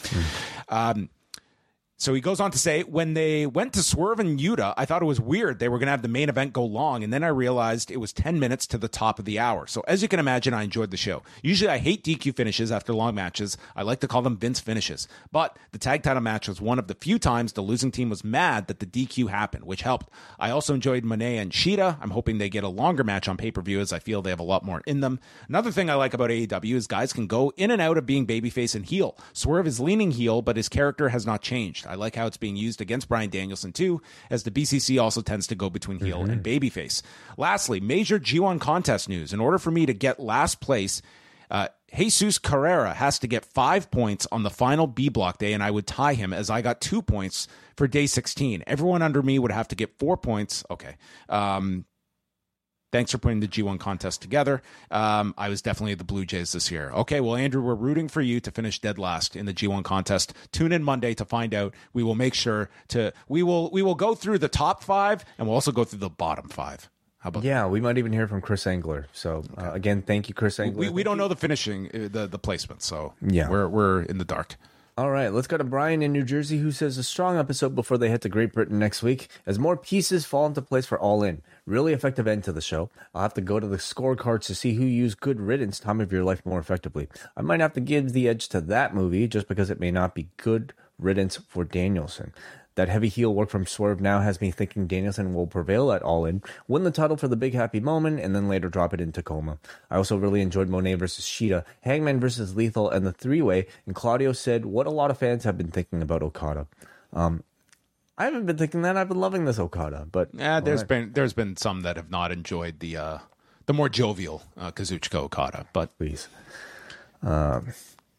So he goes on to say, when they went to Swerve and Yuta, I thought it was weird they were going to have the main event go long, and then I realized it was 10 minutes to the top of the hour. So as you can imagine, I enjoyed the show. Usually I hate DQ finishes after long matches. I like to call them Vince finishes. But the tag title match was one of the few times the losing team was mad that the DQ happened, which helped. I also enjoyed Monet and Shida. I'm hoping they get a longer match on pay-per-view, as I feel they have a lot more in them. Another thing I like about AEW is guys can go in and out of being babyface and heel. Swerve is leaning heel, but his character has not changed. I like how it's being used against Bryan Danielson too, as the BCC also tends to go between heel and babyface. Lastly, major G1 contest news. In order for me to get last place, Jesus Carrera has to get 5 points on the final B block day, and I would tie him as I got 2 points for day 16. Everyone under me would have to get 4 points. Okay. Thanks for putting the G1 contest together. I was definitely the Blue Jays this year. Okay, well, Andrew, we're rooting for you to finish dead last in the G1 contest. Tune in Monday to find out. We will make sure to we will go through the top 5, and we'll also go through the bottom 5. How about that? We might even hear from Chris Angler. So again, thank you, Chris Angler. We don't know the finishing, the placement, so yeah, we're in the dark. All right, let's go to Brian in New Jersey, who says a strong episode before they head to Great Britain next week as more pieces fall into place for All In. Really effective end to the show. I'll have to go to the scorecards to see who used Good Riddance, Time of Your Life more effectively. I might have to give the edge to that movie just because it may not be Good Riddance for Danielson. That heavy heel work from Swerve now has me thinking Danielson will prevail at All In, win the title for the big happy moment, and then later drop it in Tacoma. I also really enjoyed Monet versus Shida, Hangman versus Lethal, and the 3-way, and Claudio said what a lot of fans have been thinking about Okada. I haven't been thinking that. I've been loving this Okada, but there's been some that have not enjoyed the more jovial Kazuchika Okada, but please.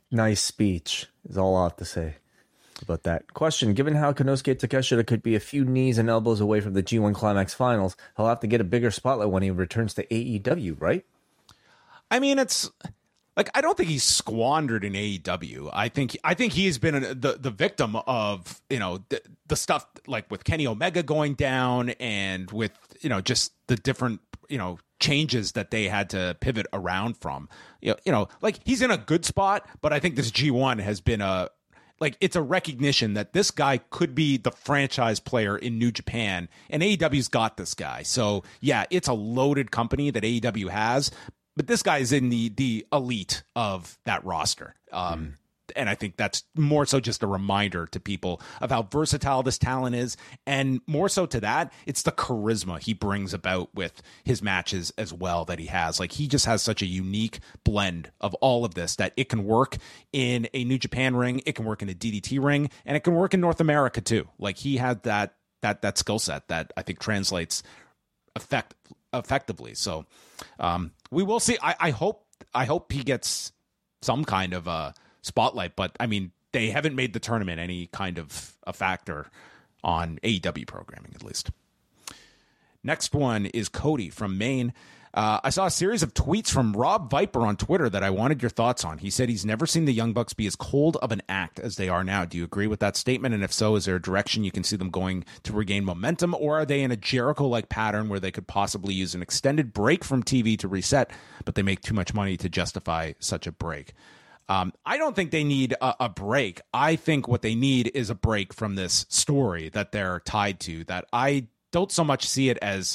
Nice speech is all I have to say about that. Question: given how Konosuke Takeshita could be a few knees and elbows away from the G1 Climax Finals, he'll have to get a bigger spotlight when he returns to AEW, right? I mean, it's like, I don't think he's squandered in AEW. I think he's been the victim of, the stuff like with Kenny Omega going down and with, just the different, changes that they had to pivot around from. Like, he's in a good spot, but I think this G1 has been it's a recognition that this guy could be the franchise player in New Japan, and AEW's got this guy. So yeah, it's a loaded company that AEW has, but this guy is in the elite of that roster. And I think that's more so just a reminder to people of how versatile this talent is. And more so to that, it's the charisma he brings about with his matches as well that he has. Like, he just has such a unique blend of all of this that it can work in a New Japan ring, it can work in a DDT ring, and it can work in North America too. Like, he had that skill set that I think translates effectively. So we will see. I hope he gets some kind of a spotlight, but I mean, they haven't made the tournament any kind of a factor on AEW programming, at least. Next one is Cody from Maine. I saw a series of tweets from Rob Viper on Twitter that I wanted your thoughts on. He said he's never seen the Young Bucks be as cold of an act as they are now. Do you agree with that statement? And if so, is there a direction you can see them going to regain momentum, or are they in a Jericho-like pattern where they could possibly use an extended break from TV to reset, but they make too much money to justify such a break? I don't think they need a break. I think what they need is a break from this story that they're tied to, that I don't so much see it as...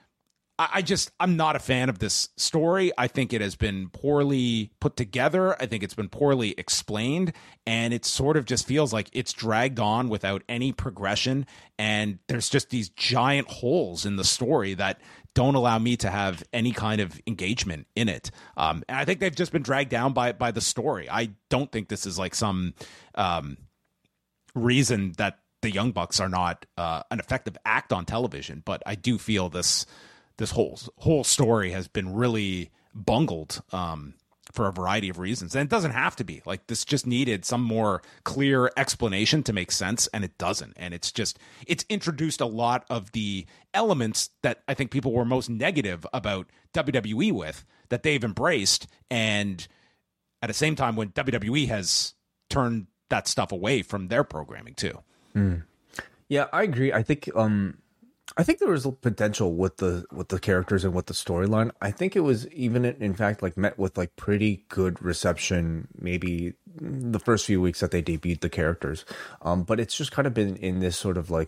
I'm not a fan of this story. I think it has been poorly put together. I think it's been poorly explained, and it sort of just feels like it's dragged on without any progression. And there's just these giant holes in the story that don't allow me to have any kind of engagement in it. And I think they've just been dragged down by the story. I don't think this is like some reason that the Young Bucks are not an effective act on television, but I do feel this whole story has been really bungled for a variety of reasons. And it doesn't have to be. Like, this just needed some more clear explanation to make sense, and it doesn't. And it's introduced a lot of the elements that I think people were most negative about WWE with, that they've embraced, and at the same time when WWE has turned that stuff away from their programming too. Yeah, I agree. I think there was potential with the characters and with the storyline. I think it was even, in fact, like met with like pretty good reception maybe the first few weeks that they debuted the characters. But it's just kind of been in this sort of like,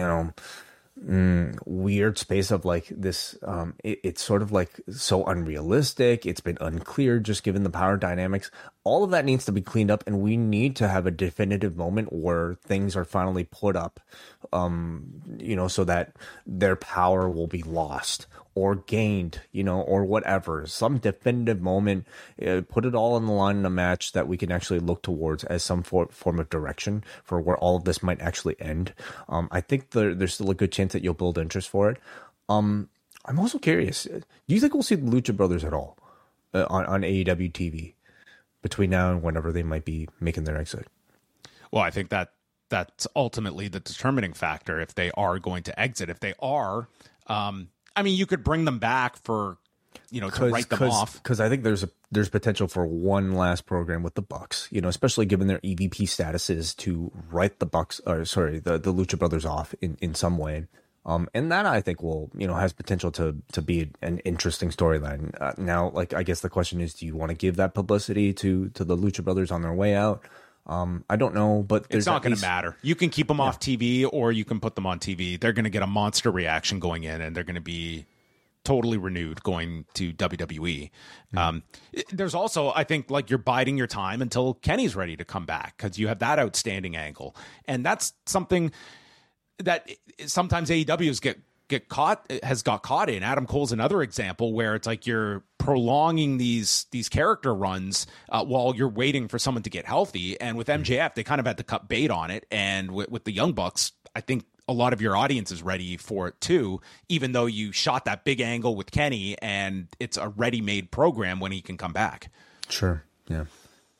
weird space of like this. It's sort of like so unrealistic. It's been unclear just given the power dynamics. All of that needs to be cleaned up, and we need to have a definitive moment where things are finally put up, so that their power will be lost or gained, or whatever. Some definitive moment, put it all on the line in a match that we can actually look towards as some form of direction for where all of this might actually end. I think there's still a good chance that you'll build interest for it. I'm also curious, do you think we'll see the Lucha Brothers at all on AEW TV between now and whenever they might be making their exit? Well, I think that's ultimately the determining factor if they are going to exit. If they are, you could bring them back for, to write them off. Because I think there's potential for one last program with the Bucks, especially given their EVP statuses, to write the Lucha Brothers off in some way. And that I think will, has potential to be an interesting storyline. Now, like, I guess the question is, do you want to give that publicity to the Lucha Brothers on their way out? I don't know, but it's not going to matter. You can keep them off TV, or you can put them on TV. They're going to get a monster reaction going in, and they're going to be totally renewed going to WWE. There's also, I think, like, you're biding your time until Kenny's ready to come back, because you have that outstanding angle, and that's something that sometimes AEWs has got caught in. Adam Cole's another example where it's like you're prolonging these character runs while you're waiting for someone to get healthy. And with MJF, they kind of had to cut bait on it. And with the Young Bucks, I think a lot of your audience is ready for it too, even though you shot that big angle with Kenny and it's a ready-made program when he can come back. Sure. Yeah.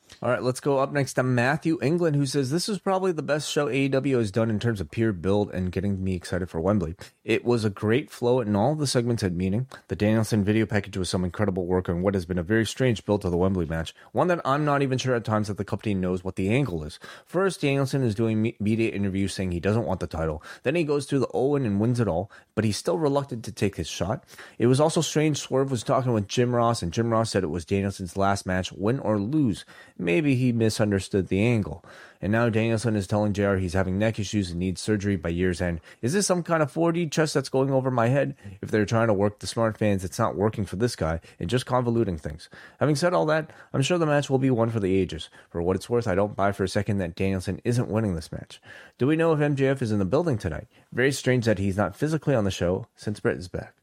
All right, let's go up next to Matthew England, who says, this is probably the best show AEW has done in terms of pure build and getting me excited for Wembley. It was a great flow and all the segments had meaning. The Danielson video package was some incredible work on what has been a very strange build to the Wembley match, one that I'm not even sure at times that the company knows what the angle is. First, Danielson is doing media interviews saying he doesn't want the title. Then he goes through the Owen and wins it all, but he's still reluctant to take his shot. It was also strange Swerve was talking with Jim Ross, and Jim Ross said it was Danielson's last match, win or lose. Maybe he misunderstood the angle. And now Danielson is telling JR he's having neck issues and needs surgery by year's end. Is this some kind of 4D chess that's going over my head? If they're trying to work the smart fans, it's not working for this guy and just convoluting things. Having said all that, I'm sure the match will be one for the ages. For what it's worth, I don't buy for a second that Danielson isn't winning this match. Do we know if MJF is in the building tonight? Very strange that he's not physically on the show since Brett is back.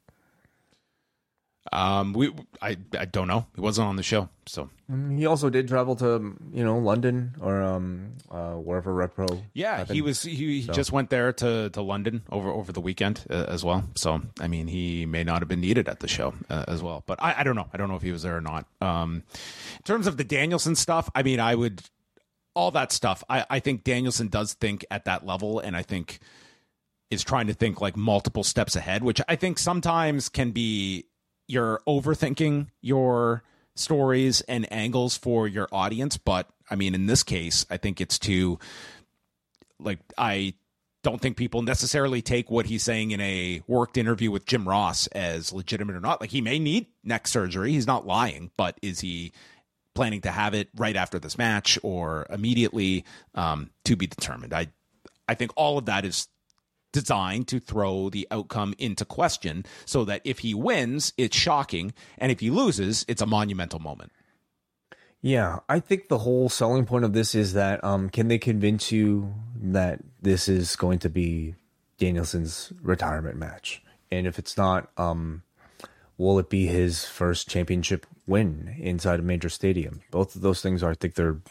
I don't know. He wasn't on the show, so he also did travel to London or wherever Repro. Yeah, happened. He just went there to London over the weekend as well. So I mean, he may not have been needed at the show as well. But I don't know. I don't know if he was there or not. In terms of the Danielson stuff, I mean, all that stuff. I think Danielson does think at that level, and I think is trying to think like multiple steps ahead, which I think sometimes can be. You're overthinking your stories and angles for your audience. But I mean, in this case, I think it's I don't think people necessarily take what he's saying in a worked interview with Jim Ross as legitimate or not. Like, he may need neck surgery. He's not lying, but is he planning to have it right after this match or immediately, to be determined? I think all of that is designed to throw the outcome into question so that if he wins, it's shocking. And if he loses, it's a monumental moment. Yeah, I think the whole selling point of this is that can they convince you that this is going to be Danielson's retirement match? And if it's not, will it be his first championship win inside a major stadium? Both of those things I think they're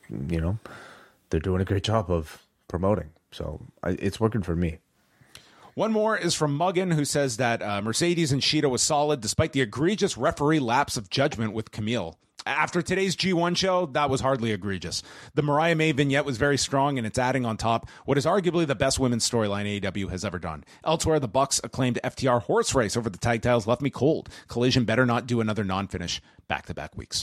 doing a great job of promoting. So it's working for me. One more is from Muggin, who says that Mercedes and Shida was solid despite the egregious referee lapse of judgment with Camille. After today's G1 show, that was hardly egregious. The Mariah May vignette was very strong, and it's adding on top what is arguably the best women's storyline AEW has ever done. Elsewhere, the Bucks acclaimed FTR horse race over the tag titles left me cold. Collision better not do another non-finish back-to-back weeks.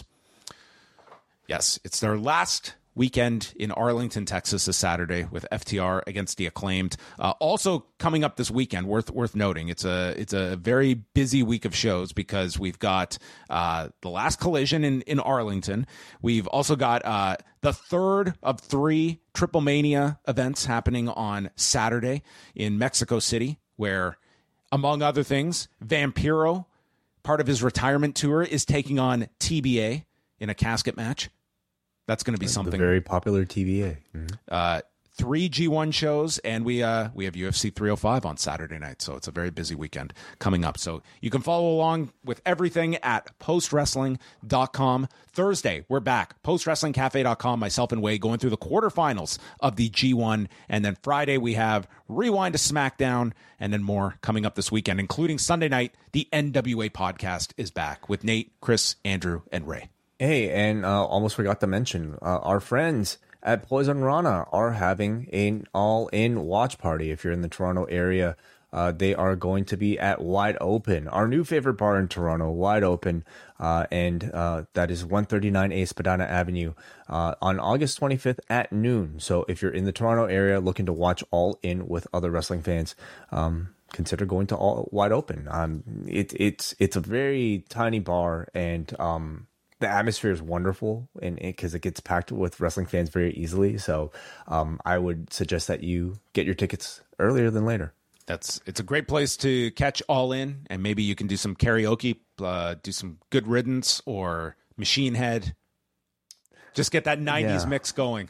Yes, it's their last weekend in Arlington, Texas this Saturday with FTR against the Acclaimed. Also coming up this weekend, worth noting, it's a very busy week of shows because we've got the last Collision in Arlington. We've also got the third of 3 Triple Mania events happening on Saturday in Mexico City, where, among other things, Vampiro, part of his retirement tour, is taking on TBA in a casket match. That's going to be something. The very popular TBA. Mm-hmm. 3 G1 shows, and we have UFC 305 on Saturday night, so it's a very busy weekend coming up. So you can follow along with everything at postwrestling.com. Thursday, we're back. Postwrestlingcafe.com, myself and Wade going through the quarterfinals of the G1, and then Friday we have Rewind to SmackDown, and then more coming up this weekend, including Sunday night. The NWA podcast is back with Nate, Chris, Andrew, and Ray. Hey, and almost forgot to mention, our friends at Poison Rana are having an all-in watch party. If you're in the Toronto area, they are going to be at Wide Open, our new favorite bar in Toronto, Wide Open, and that is 139 A Spadina Avenue on August 25th at noon. So if you're in the Toronto area looking to watch All In with other wrestling fans, consider going to Wide Open. It's a very tiny bar, and the atmosphere is wonderful, and because it gets packed with wrestling fans very easily. So I would suggest that you get your tickets earlier than later. It's a great place to catch All In, and maybe you can do some karaoke, do some Good Riddance or Machine Head. Just get that 90s mix going.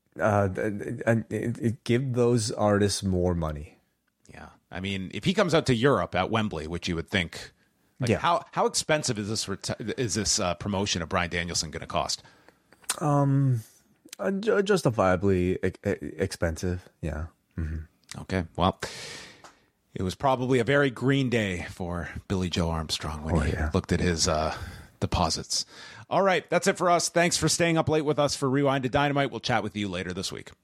Give those artists more money. Yeah. I mean, if he comes out to Europe at Wembley, which you would think... How expensive is this promotion of Bryan Danielson going to cost? Justifiably expensive. Yeah. Mm-hmm. Okay. Well, it was probably a very green day for Billy Joe Armstrong when he looked at his deposits. All right, that's it for us. Thanks for staying up late with us for Rewind to Dynamite. We'll chat with you later this week.